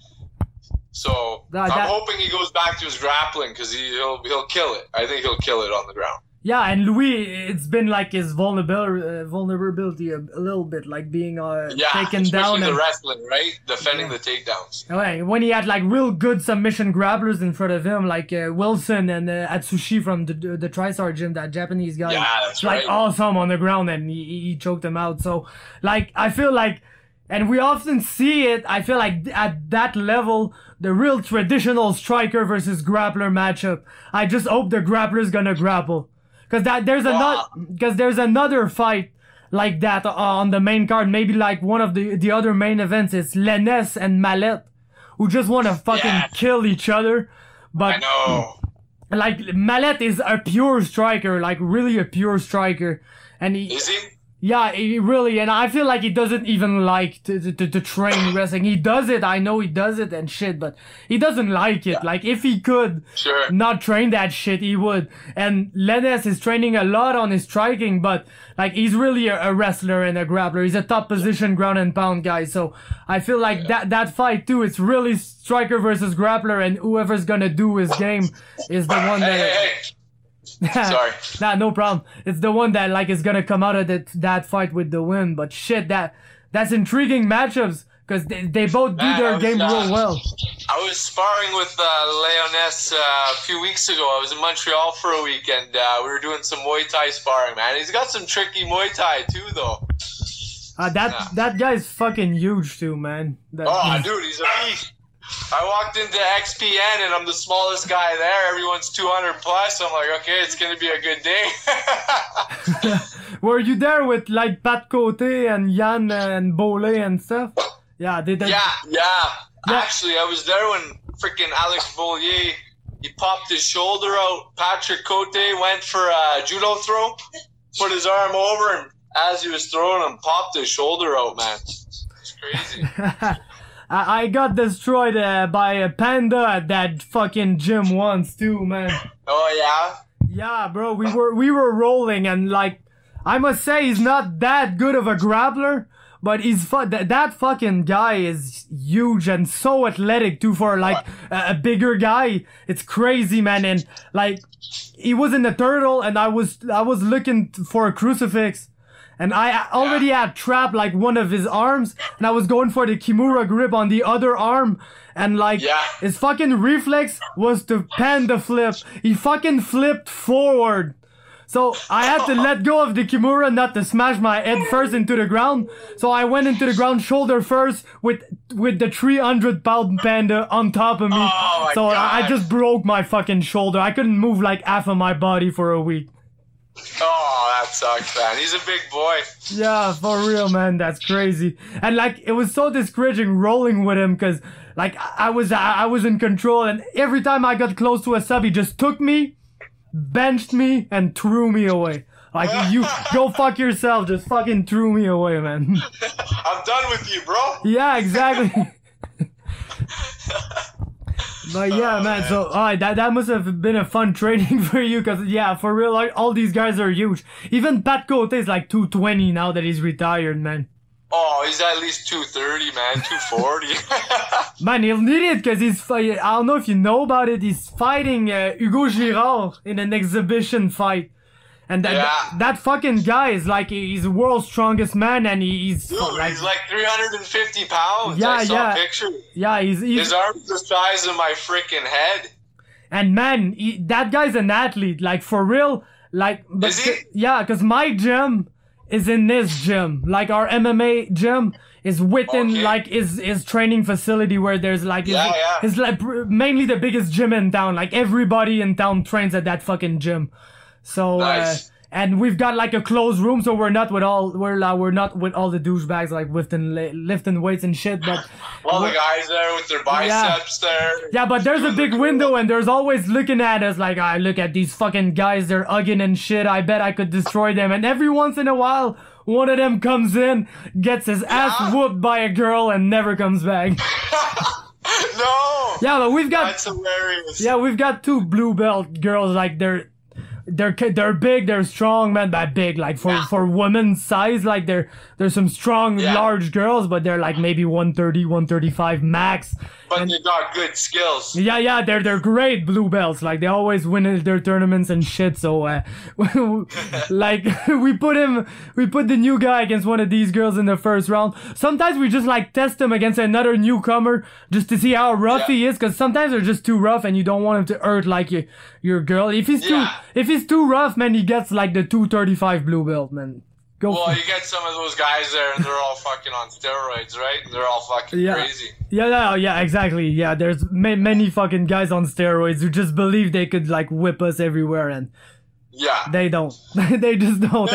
Speaker 3: So I'm hoping he goes back to his grappling, because he'll kill it. I think he'll kill it on the ground.
Speaker 1: Yeah, and Louis, it's been like his vulnerability a little bit, like being taken down.
Speaker 3: The wrestling, right? Defending the takedowns.
Speaker 1: Okay, when he had like real good submission grapplers in front of him, like Wilson and Atsushi from the TriStar gym, that Japanese guy.
Speaker 3: Yeah, that's
Speaker 1: like
Speaker 3: right.
Speaker 1: Awesome on the ground, and he choked him out. So, like, I feel like, and we often see it, I feel like at that level, the real traditional striker versus grappler matchup, I just hope the grappler's gonna grapple. Cause there's another fight like that on the main card, maybe like one of the other main events. It's Lennes and Mallette, who just want to fucking kill each other. But
Speaker 3: I know.
Speaker 1: Like, Mallette is a pure striker, like really a pure striker. And
Speaker 3: Is he?
Speaker 1: Yeah, he really, and I feel like he doesn't even like to train wrestling. He does it, I know he does it and shit, but he doesn't like it. Yeah. Like, if he could not train that shit, he would. And Lennes is training a lot on his striking, but, like, he's really a wrestler and a grappler. He's a top position ground and pound guy. So I feel like that fight too, it's really striker versus grappler, and whoever's gonna do his game is the one that...
Speaker 3: Hey. Sorry.
Speaker 1: Nah, no problem. It's the one that, like, is gonna come out of that fight with the win. But shit, that's intriguing matchups, because they both do their game real well.
Speaker 3: I was sparring with Leoness a few weeks ago. I was in Montreal for a week, and we were doing some Muay Thai sparring, man. He's got some tricky Muay Thai too, though.
Speaker 1: That guy's fucking huge too, man.
Speaker 3: Dude, he's a beast. I walked into XPN and I'm the smallest guy there. Everyone's 200 plus. I'm like, okay, it's gonna be a good day.
Speaker 1: Were you there with like Pat Côté and Yann and Bolé and stuff? Yeah,
Speaker 3: Yeah. Actually, I was there when freaking Alex Bollier, he popped his shoulder out. Patrick Côté went for a judo throw, put his arm over, and as he was throwing him, popped his shoulder out, man. It's crazy.
Speaker 1: I got destroyed by a panda at that fucking gym once too, man.
Speaker 3: Oh yeah?
Speaker 1: Yeah, bro. We were rolling, and like, I must say, he's not that good of a grappler, but that fucking guy is huge and so athletic too for like a bigger guy. It's crazy, man. And like, he was in the turtle, and I was looking for a crucifix. And I already had trapped like one of his arms, and I was going for the Kimura grip on the other arm, and like his fucking reflex was to pan the flip. He fucking flipped forward. So I had to let go of the Kimura not to smash my head first into the ground. So I went into the ground shoulder first with the 300-pound panda on top of me.
Speaker 3: Oh
Speaker 1: so
Speaker 3: God.
Speaker 1: I just broke my fucking shoulder. I couldn't move like half of my body for a week.
Speaker 3: Oh, that sucks, man. He's a big boy.
Speaker 1: Yeah, for real, man. That's crazy. And like, it was so discouraging rolling with him, because like, I was in control, and every time I got close to a sub, he just took me, benched me, and threw me away. Like, you go fuck yourself, just fucking threw me away, man.
Speaker 3: I'm done with you, bro.
Speaker 1: Yeah, exactly. But yeah, man, so alright, that must have been a fun training for you, because yeah, for real, like, all these guys are huge. Even Pat Côté is like 220 now that he's retired, man.
Speaker 3: Oh, he's at least 230, man, 240.
Speaker 1: Man, he'll need it, because I don't know if you know about it, he's fighting Hugo Girard in an exhibition fight. And that fucking guy is like, he's the world's strongest man, and he's...
Speaker 3: Dude, he's like 350 pounds.
Speaker 1: Yeah,
Speaker 3: I saw a picture.
Speaker 1: Yeah,
Speaker 3: his arms the size of my freaking head.
Speaker 1: And man, that guy's an athlete, like for real. Like, but
Speaker 3: Is he?
Speaker 1: yeah, because my gym is in this gym. Like our MMA gym is within
Speaker 3: Okay.
Speaker 1: like his training facility where there's like
Speaker 3: Yeah.
Speaker 1: it's like mainly the biggest gym in town. Like everybody in town trains at that fucking gym. So
Speaker 3: Nice.
Speaker 1: and we've got like a closed room, so we're not with all the douchebags like lifting weights and shit. But
Speaker 3: All the guys there with their biceps there.
Speaker 1: yeah, but there's a
Speaker 3: Doing the
Speaker 1: big
Speaker 3: cool-
Speaker 1: window and there's always looking at us like, I look at these fucking guys, they're hugging and shit. I bet I could destroy them. And every once in a while, one of them comes in, gets his ass whooped by a girl and never comes back.
Speaker 3: No.
Speaker 1: Yeah, but we've got
Speaker 3: That's hilarious.
Speaker 1: we've got 2 blue belt girls. Like they're big, they're strong, man. But big, like for women's size, like there's some strong, large girls, but they're like maybe 130, 135 max.
Speaker 3: But they got good skills.
Speaker 1: Yeah, they're great blue belts. Like they always win their tournaments and shit. So, like we put the new guy against one of these girls in the first round. Sometimes we just like test him against another newcomer just to see how rough he is. Because sometimes they're just too rough and you don't want him to hurt like your girl. If he's too rough, man, he gets like the 235 blue belt, man.
Speaker 3: Well, you get some of those guys there, and they're all fucking on steroids, right? And they're all fucking crazy.
Speaker 1: Yeah, exactly. Yeah, there's many fucking guys on steroids who just believe they could like whip us everywhere, and they don't. They just don't.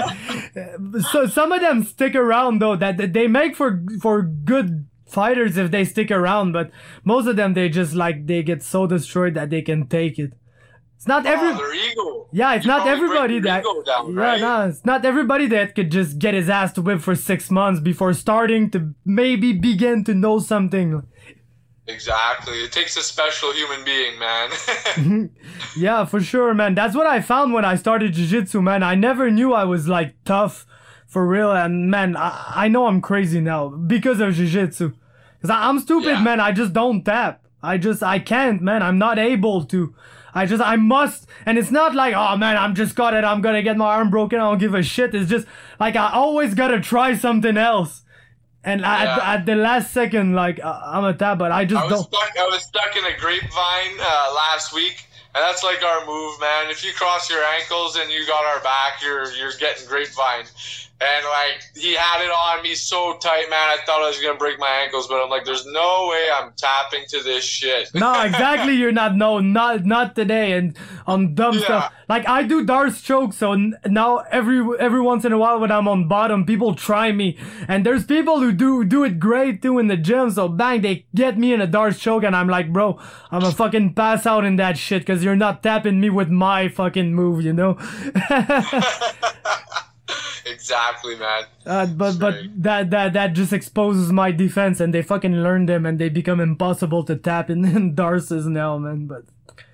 Speaker 1: So some of them stick around though. That they make for good fighters if they stick around, but most of them they just like they get so destroyed that they can take it. It's not
Speaker 3: their ego.
Speaker 1: Yeah, it's not everybody that.
Speaker 3: Down, right?
Speaker 1: No, it's not everybody that could just get his ass to whip for 6 months before starting to maybe begin to know something.
Speaker 3: Exactly. It takes a special human being, man.
Speaker 1: Yeah, for sure, man. That's what I found when I started jiu-jitsu, man. I never knew I was like tough for real, and man, I know I'm crazy now because of jiu-jitsu. Cause I'm stupid, man. I just don't tap. I can't, man. I'm not able to. I must, and it's not like, oh man, I'm gonna get my arm broken, I don't give a shit. It's just, like, I always gotta try something else. And at the last second, like, I'm a tap, but I
Speaker 3: was stuck in a grapevine last week, and that's like our move, man. If you cross your ankles and you got our back, you're getting grapevine. And, like, he had it on me so tight, man, I thought I was going to break my ankles. But I'm like, there's no way I'm tapping to this shit.
Speaker 1: No, exactly, you're not. No, not today. And on dumb stuff. Like, I do Darce choke, so now every once in a while when I'm on bottom, people try me. And there's people who do it great, too, in the gym. So, bang, they get me in a Darce choke. And I'm like, bro, I'm gonna fucking pass out in that shit because you're not tapping me with my fucking move, you know?
Speaker 3: Exactly, man.
Speaker 1: But that just exposes my defense, and they fucking learn them, and they become impossible to tap in Darces now, man. But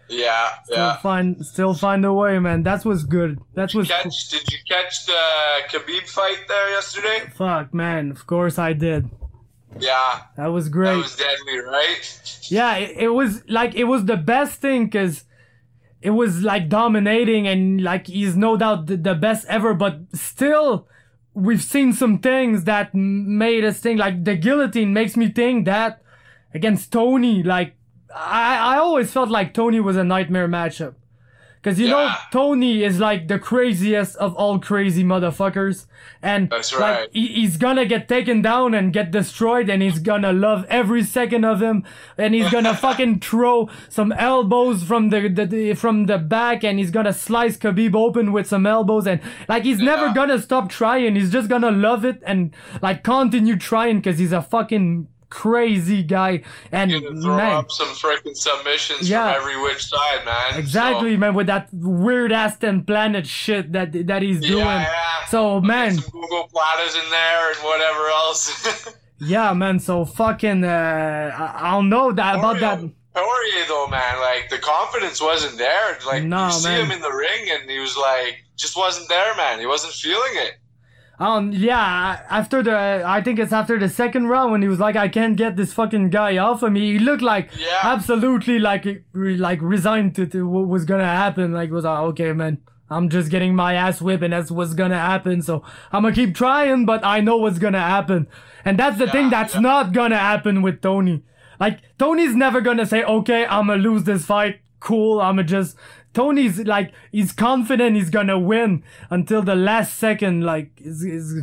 Speaker 1: still find a way, man. That was good. Did you
Speaker 3: catch the Khabib fight there yesterday?
Speaker 1: Fuck, man. Of course I did.
Speaker 3: Yeah.
Speaker 1: That was great.
Speaker 3: That was deadly, right?
Speaker 1: Yeah, it was the best thing because it was like dominating, and like he's no doubt the best ever, but still we've seen some things that made us think, like the guillotine makes me think that against Tony, like I always felt like Tony was a nightmare matchup. Cause you know, Tony is like the craziest of all crazy motherfuckers. And
Speaker 3: that's right.
Speaker 1: Like, he's gonna get taken down and get destroyed, and he's gonna love every second of him. And he's gonna fucking throw some elbows from the back, and he's gonna slice Khabib open with some elbows. And like, he's never gonna stop trying. He's just gonna love it and like continue trying because he's a fucking crazy guy. And
Speaker 3: throw up some freaking submissions from every which side, man.
Speaker 1: Exactly, man, with that weird ass 10 planet shit that he's doing. So man,
Speaker 3: some Google Platas in there and whatever else.
Speaker 1: Yeah, man. So fucking I don't know about that.
Speaker 3: Poirier though, man, like the confidence wasn't there. Like you see him in the ring and he was like just wasn't there, man. He wasn't feeling it.
Speaker 1: Yeah, I think it's after the second round when he was like, I can't get this fucking guy off of me. He looked like absolutely like resigned to what was gonna happen. Like, was like, okay, man, I'm just getting my ass whipped and that's what's gonna happen. So I'm gonna keep trying, but I know what's gonna happen. And that's the thing that's not gonna happen with Tony. Like, Tony's never gonna say, okay, I'm gonna lose this fight. cool. Tony's like, he's confident he's gonna win until the last second. Like, it's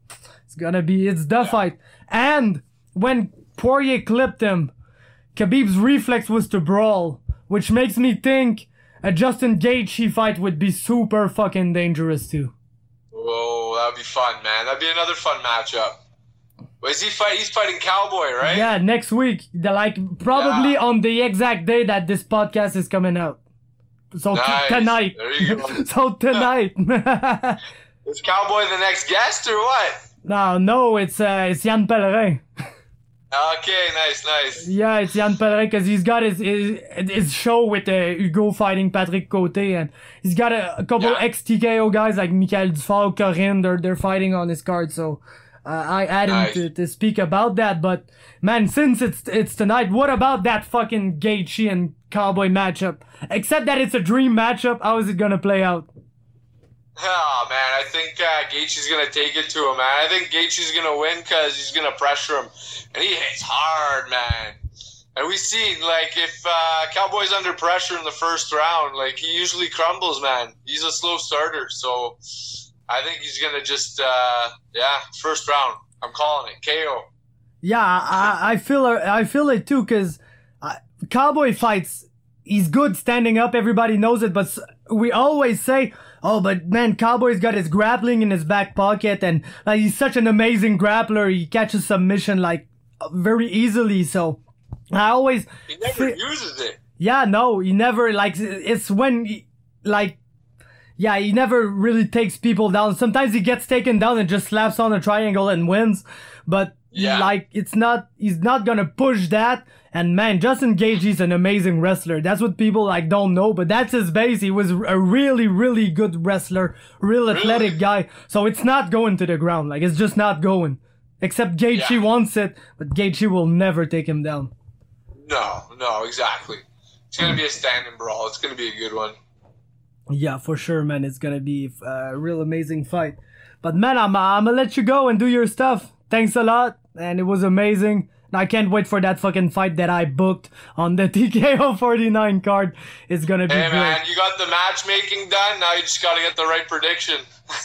Speaker 1: the fight. And when Poirier clipped him, Khabib's reflex was to brawl, which makes me think a Justin Gaethje fight would be super fucking dangerous too.
Speaker 3: Whoa, that'd be fun, man. That'd be another fun matchup. He's fighting Cowboy, right?
Speaker 1: Yeah, next week. Probably on the exact day that this podcast is coming out. So
Speaker 3: nice.
Speaker 1: Tonight.
Speaker 3: There you go.
Speaker 1: So tonight.
Speaker 3: Is Cowboy the next guest or what?
Speaker 1: No, it's Yann Pellerin.
Speaker 3: Okay, nice.
Speaker 1: Yeah, it's Yann Pellerin because he's got his show with Hugo fighting Patrick Côté, and he's got a couple ex-TKO guys like Michael Dufort, Corinne, they're fighting on his card, so I add him to speak about that. But man, since it's tonight, what about that fucking Gaethje and Cowboy matchup? Except that it's a dream matchup, how is it gonna play out?
Speaker 3: Oh, man, I think Gaethje's going to take it to him, man. I think Gaethje's going to win because he's going to pressure him. And he hits hard, man. And we've seen, like, if Cowboy's under pressure in the first round, like, he usually crumbles, man. He's a slow starter. So I think he's going to just, first round. I'm calling it. KO.
Speaker 1: Yeah, I feel it too, because Cowboy fights, he's good standing up, everybody knows it, but we always say, oh, but man, Cowboy's got his grappling in his back pocket, and like he's such an amazing grappler. He catches submission like very easily. So I always
Speaker 3: he never uses it.
Speaker 1: Yeah, no, he never like. It's when he never really takes people down. Sometimes he gets taken down and just slaps on a triangle and wins. But like he's not gonna push that. And man, Justin Gaethje's an amazing wrestler. That's what people like don't know, but that's his base. He was a really, really good wrestler, real athletic guy. So it's not going to the ground. Like, it's just not going. Except Gaethje wants it, but Gaethje will never take him down.
Speaker 3: No, exactly. It's gonna be a standing brawl. It's gonna be a good one.
Speaker 1: Yeah, for sure, man. It's gonna be a real amazing fight. But man, I'm gonna let you go and do your stuff. Thanks a lot, and it was amazing. I can't wait for that fucking fight that I booked on the TKO 49 card. It's gonna be great.
Speaker 3: Hey man, you got the matchmaking done. Now you just gotta get the right prediction.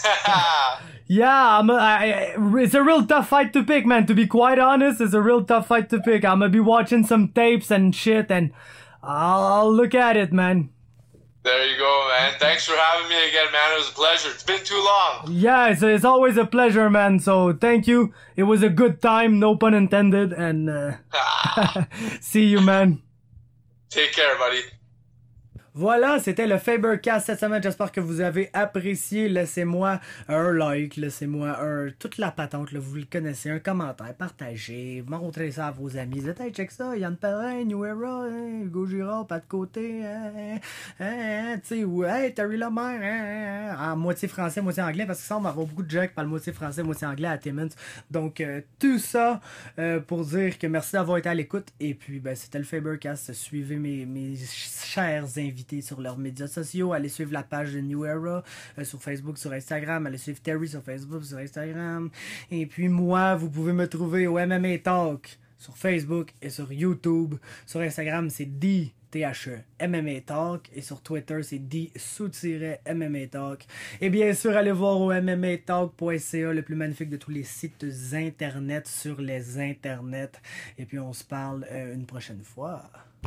Speaker 1: Yeah, it's a real tough fight to pick, man. To be quite honest, it's a real tough fight to pick. I'm gonna be watching some tapes and shit, and I'll look at it, man.
Speaker 3: There you go, man. Thanks for having me again, man. It was a pleasure. It's been too long.
Speaker 1: Yeah, it's always a pleasure, man. So thank you. It was a good time, no pun intended. And see you, man.
Speaker 3: Take care, buddy.
Speaker 1: Voilà, c'était le Fabercast cette semaine. J'espère que vous avez apprécié. Laissez-moi un like, laissez-moi toute la patente, là, vous le connaissez, un commentaire, partagez, montrez ça à vos amis. Dites, hey, check ça, Yann Pellerin, New Era, Hugo Girard, pas de côté, tu sais, ou hey, Terry Lemaire, en moitié français, moitié anglais, parce que ça, on va avoir beaucoup de gens qui parlent moitié français, moitié anglais à Timmins. Donc, tout ça pour dire que merci d'avoir été à l'écoute. Et puis, ben, c'était le Fabercast. Suivez mes chers invités sur leurs médias sociaux. Allez suivre la page de New Era sur Facebook, sur Instagram. Allez suivre Terry sur Facebook, sur Instagram. Et puis moi, vous pouvez me trouver au MMA Talk sur Facebook et sur YouTube. Sur Instagram, c'est DTHE MMA Talk. Et sur Twitter, c'est D_MMA Talk. Et bien sûr, allez voir au MMAtalk.ca, le plus magnifique de tous les sites internet sur les internets. Et puis on se parle une prochaine fois.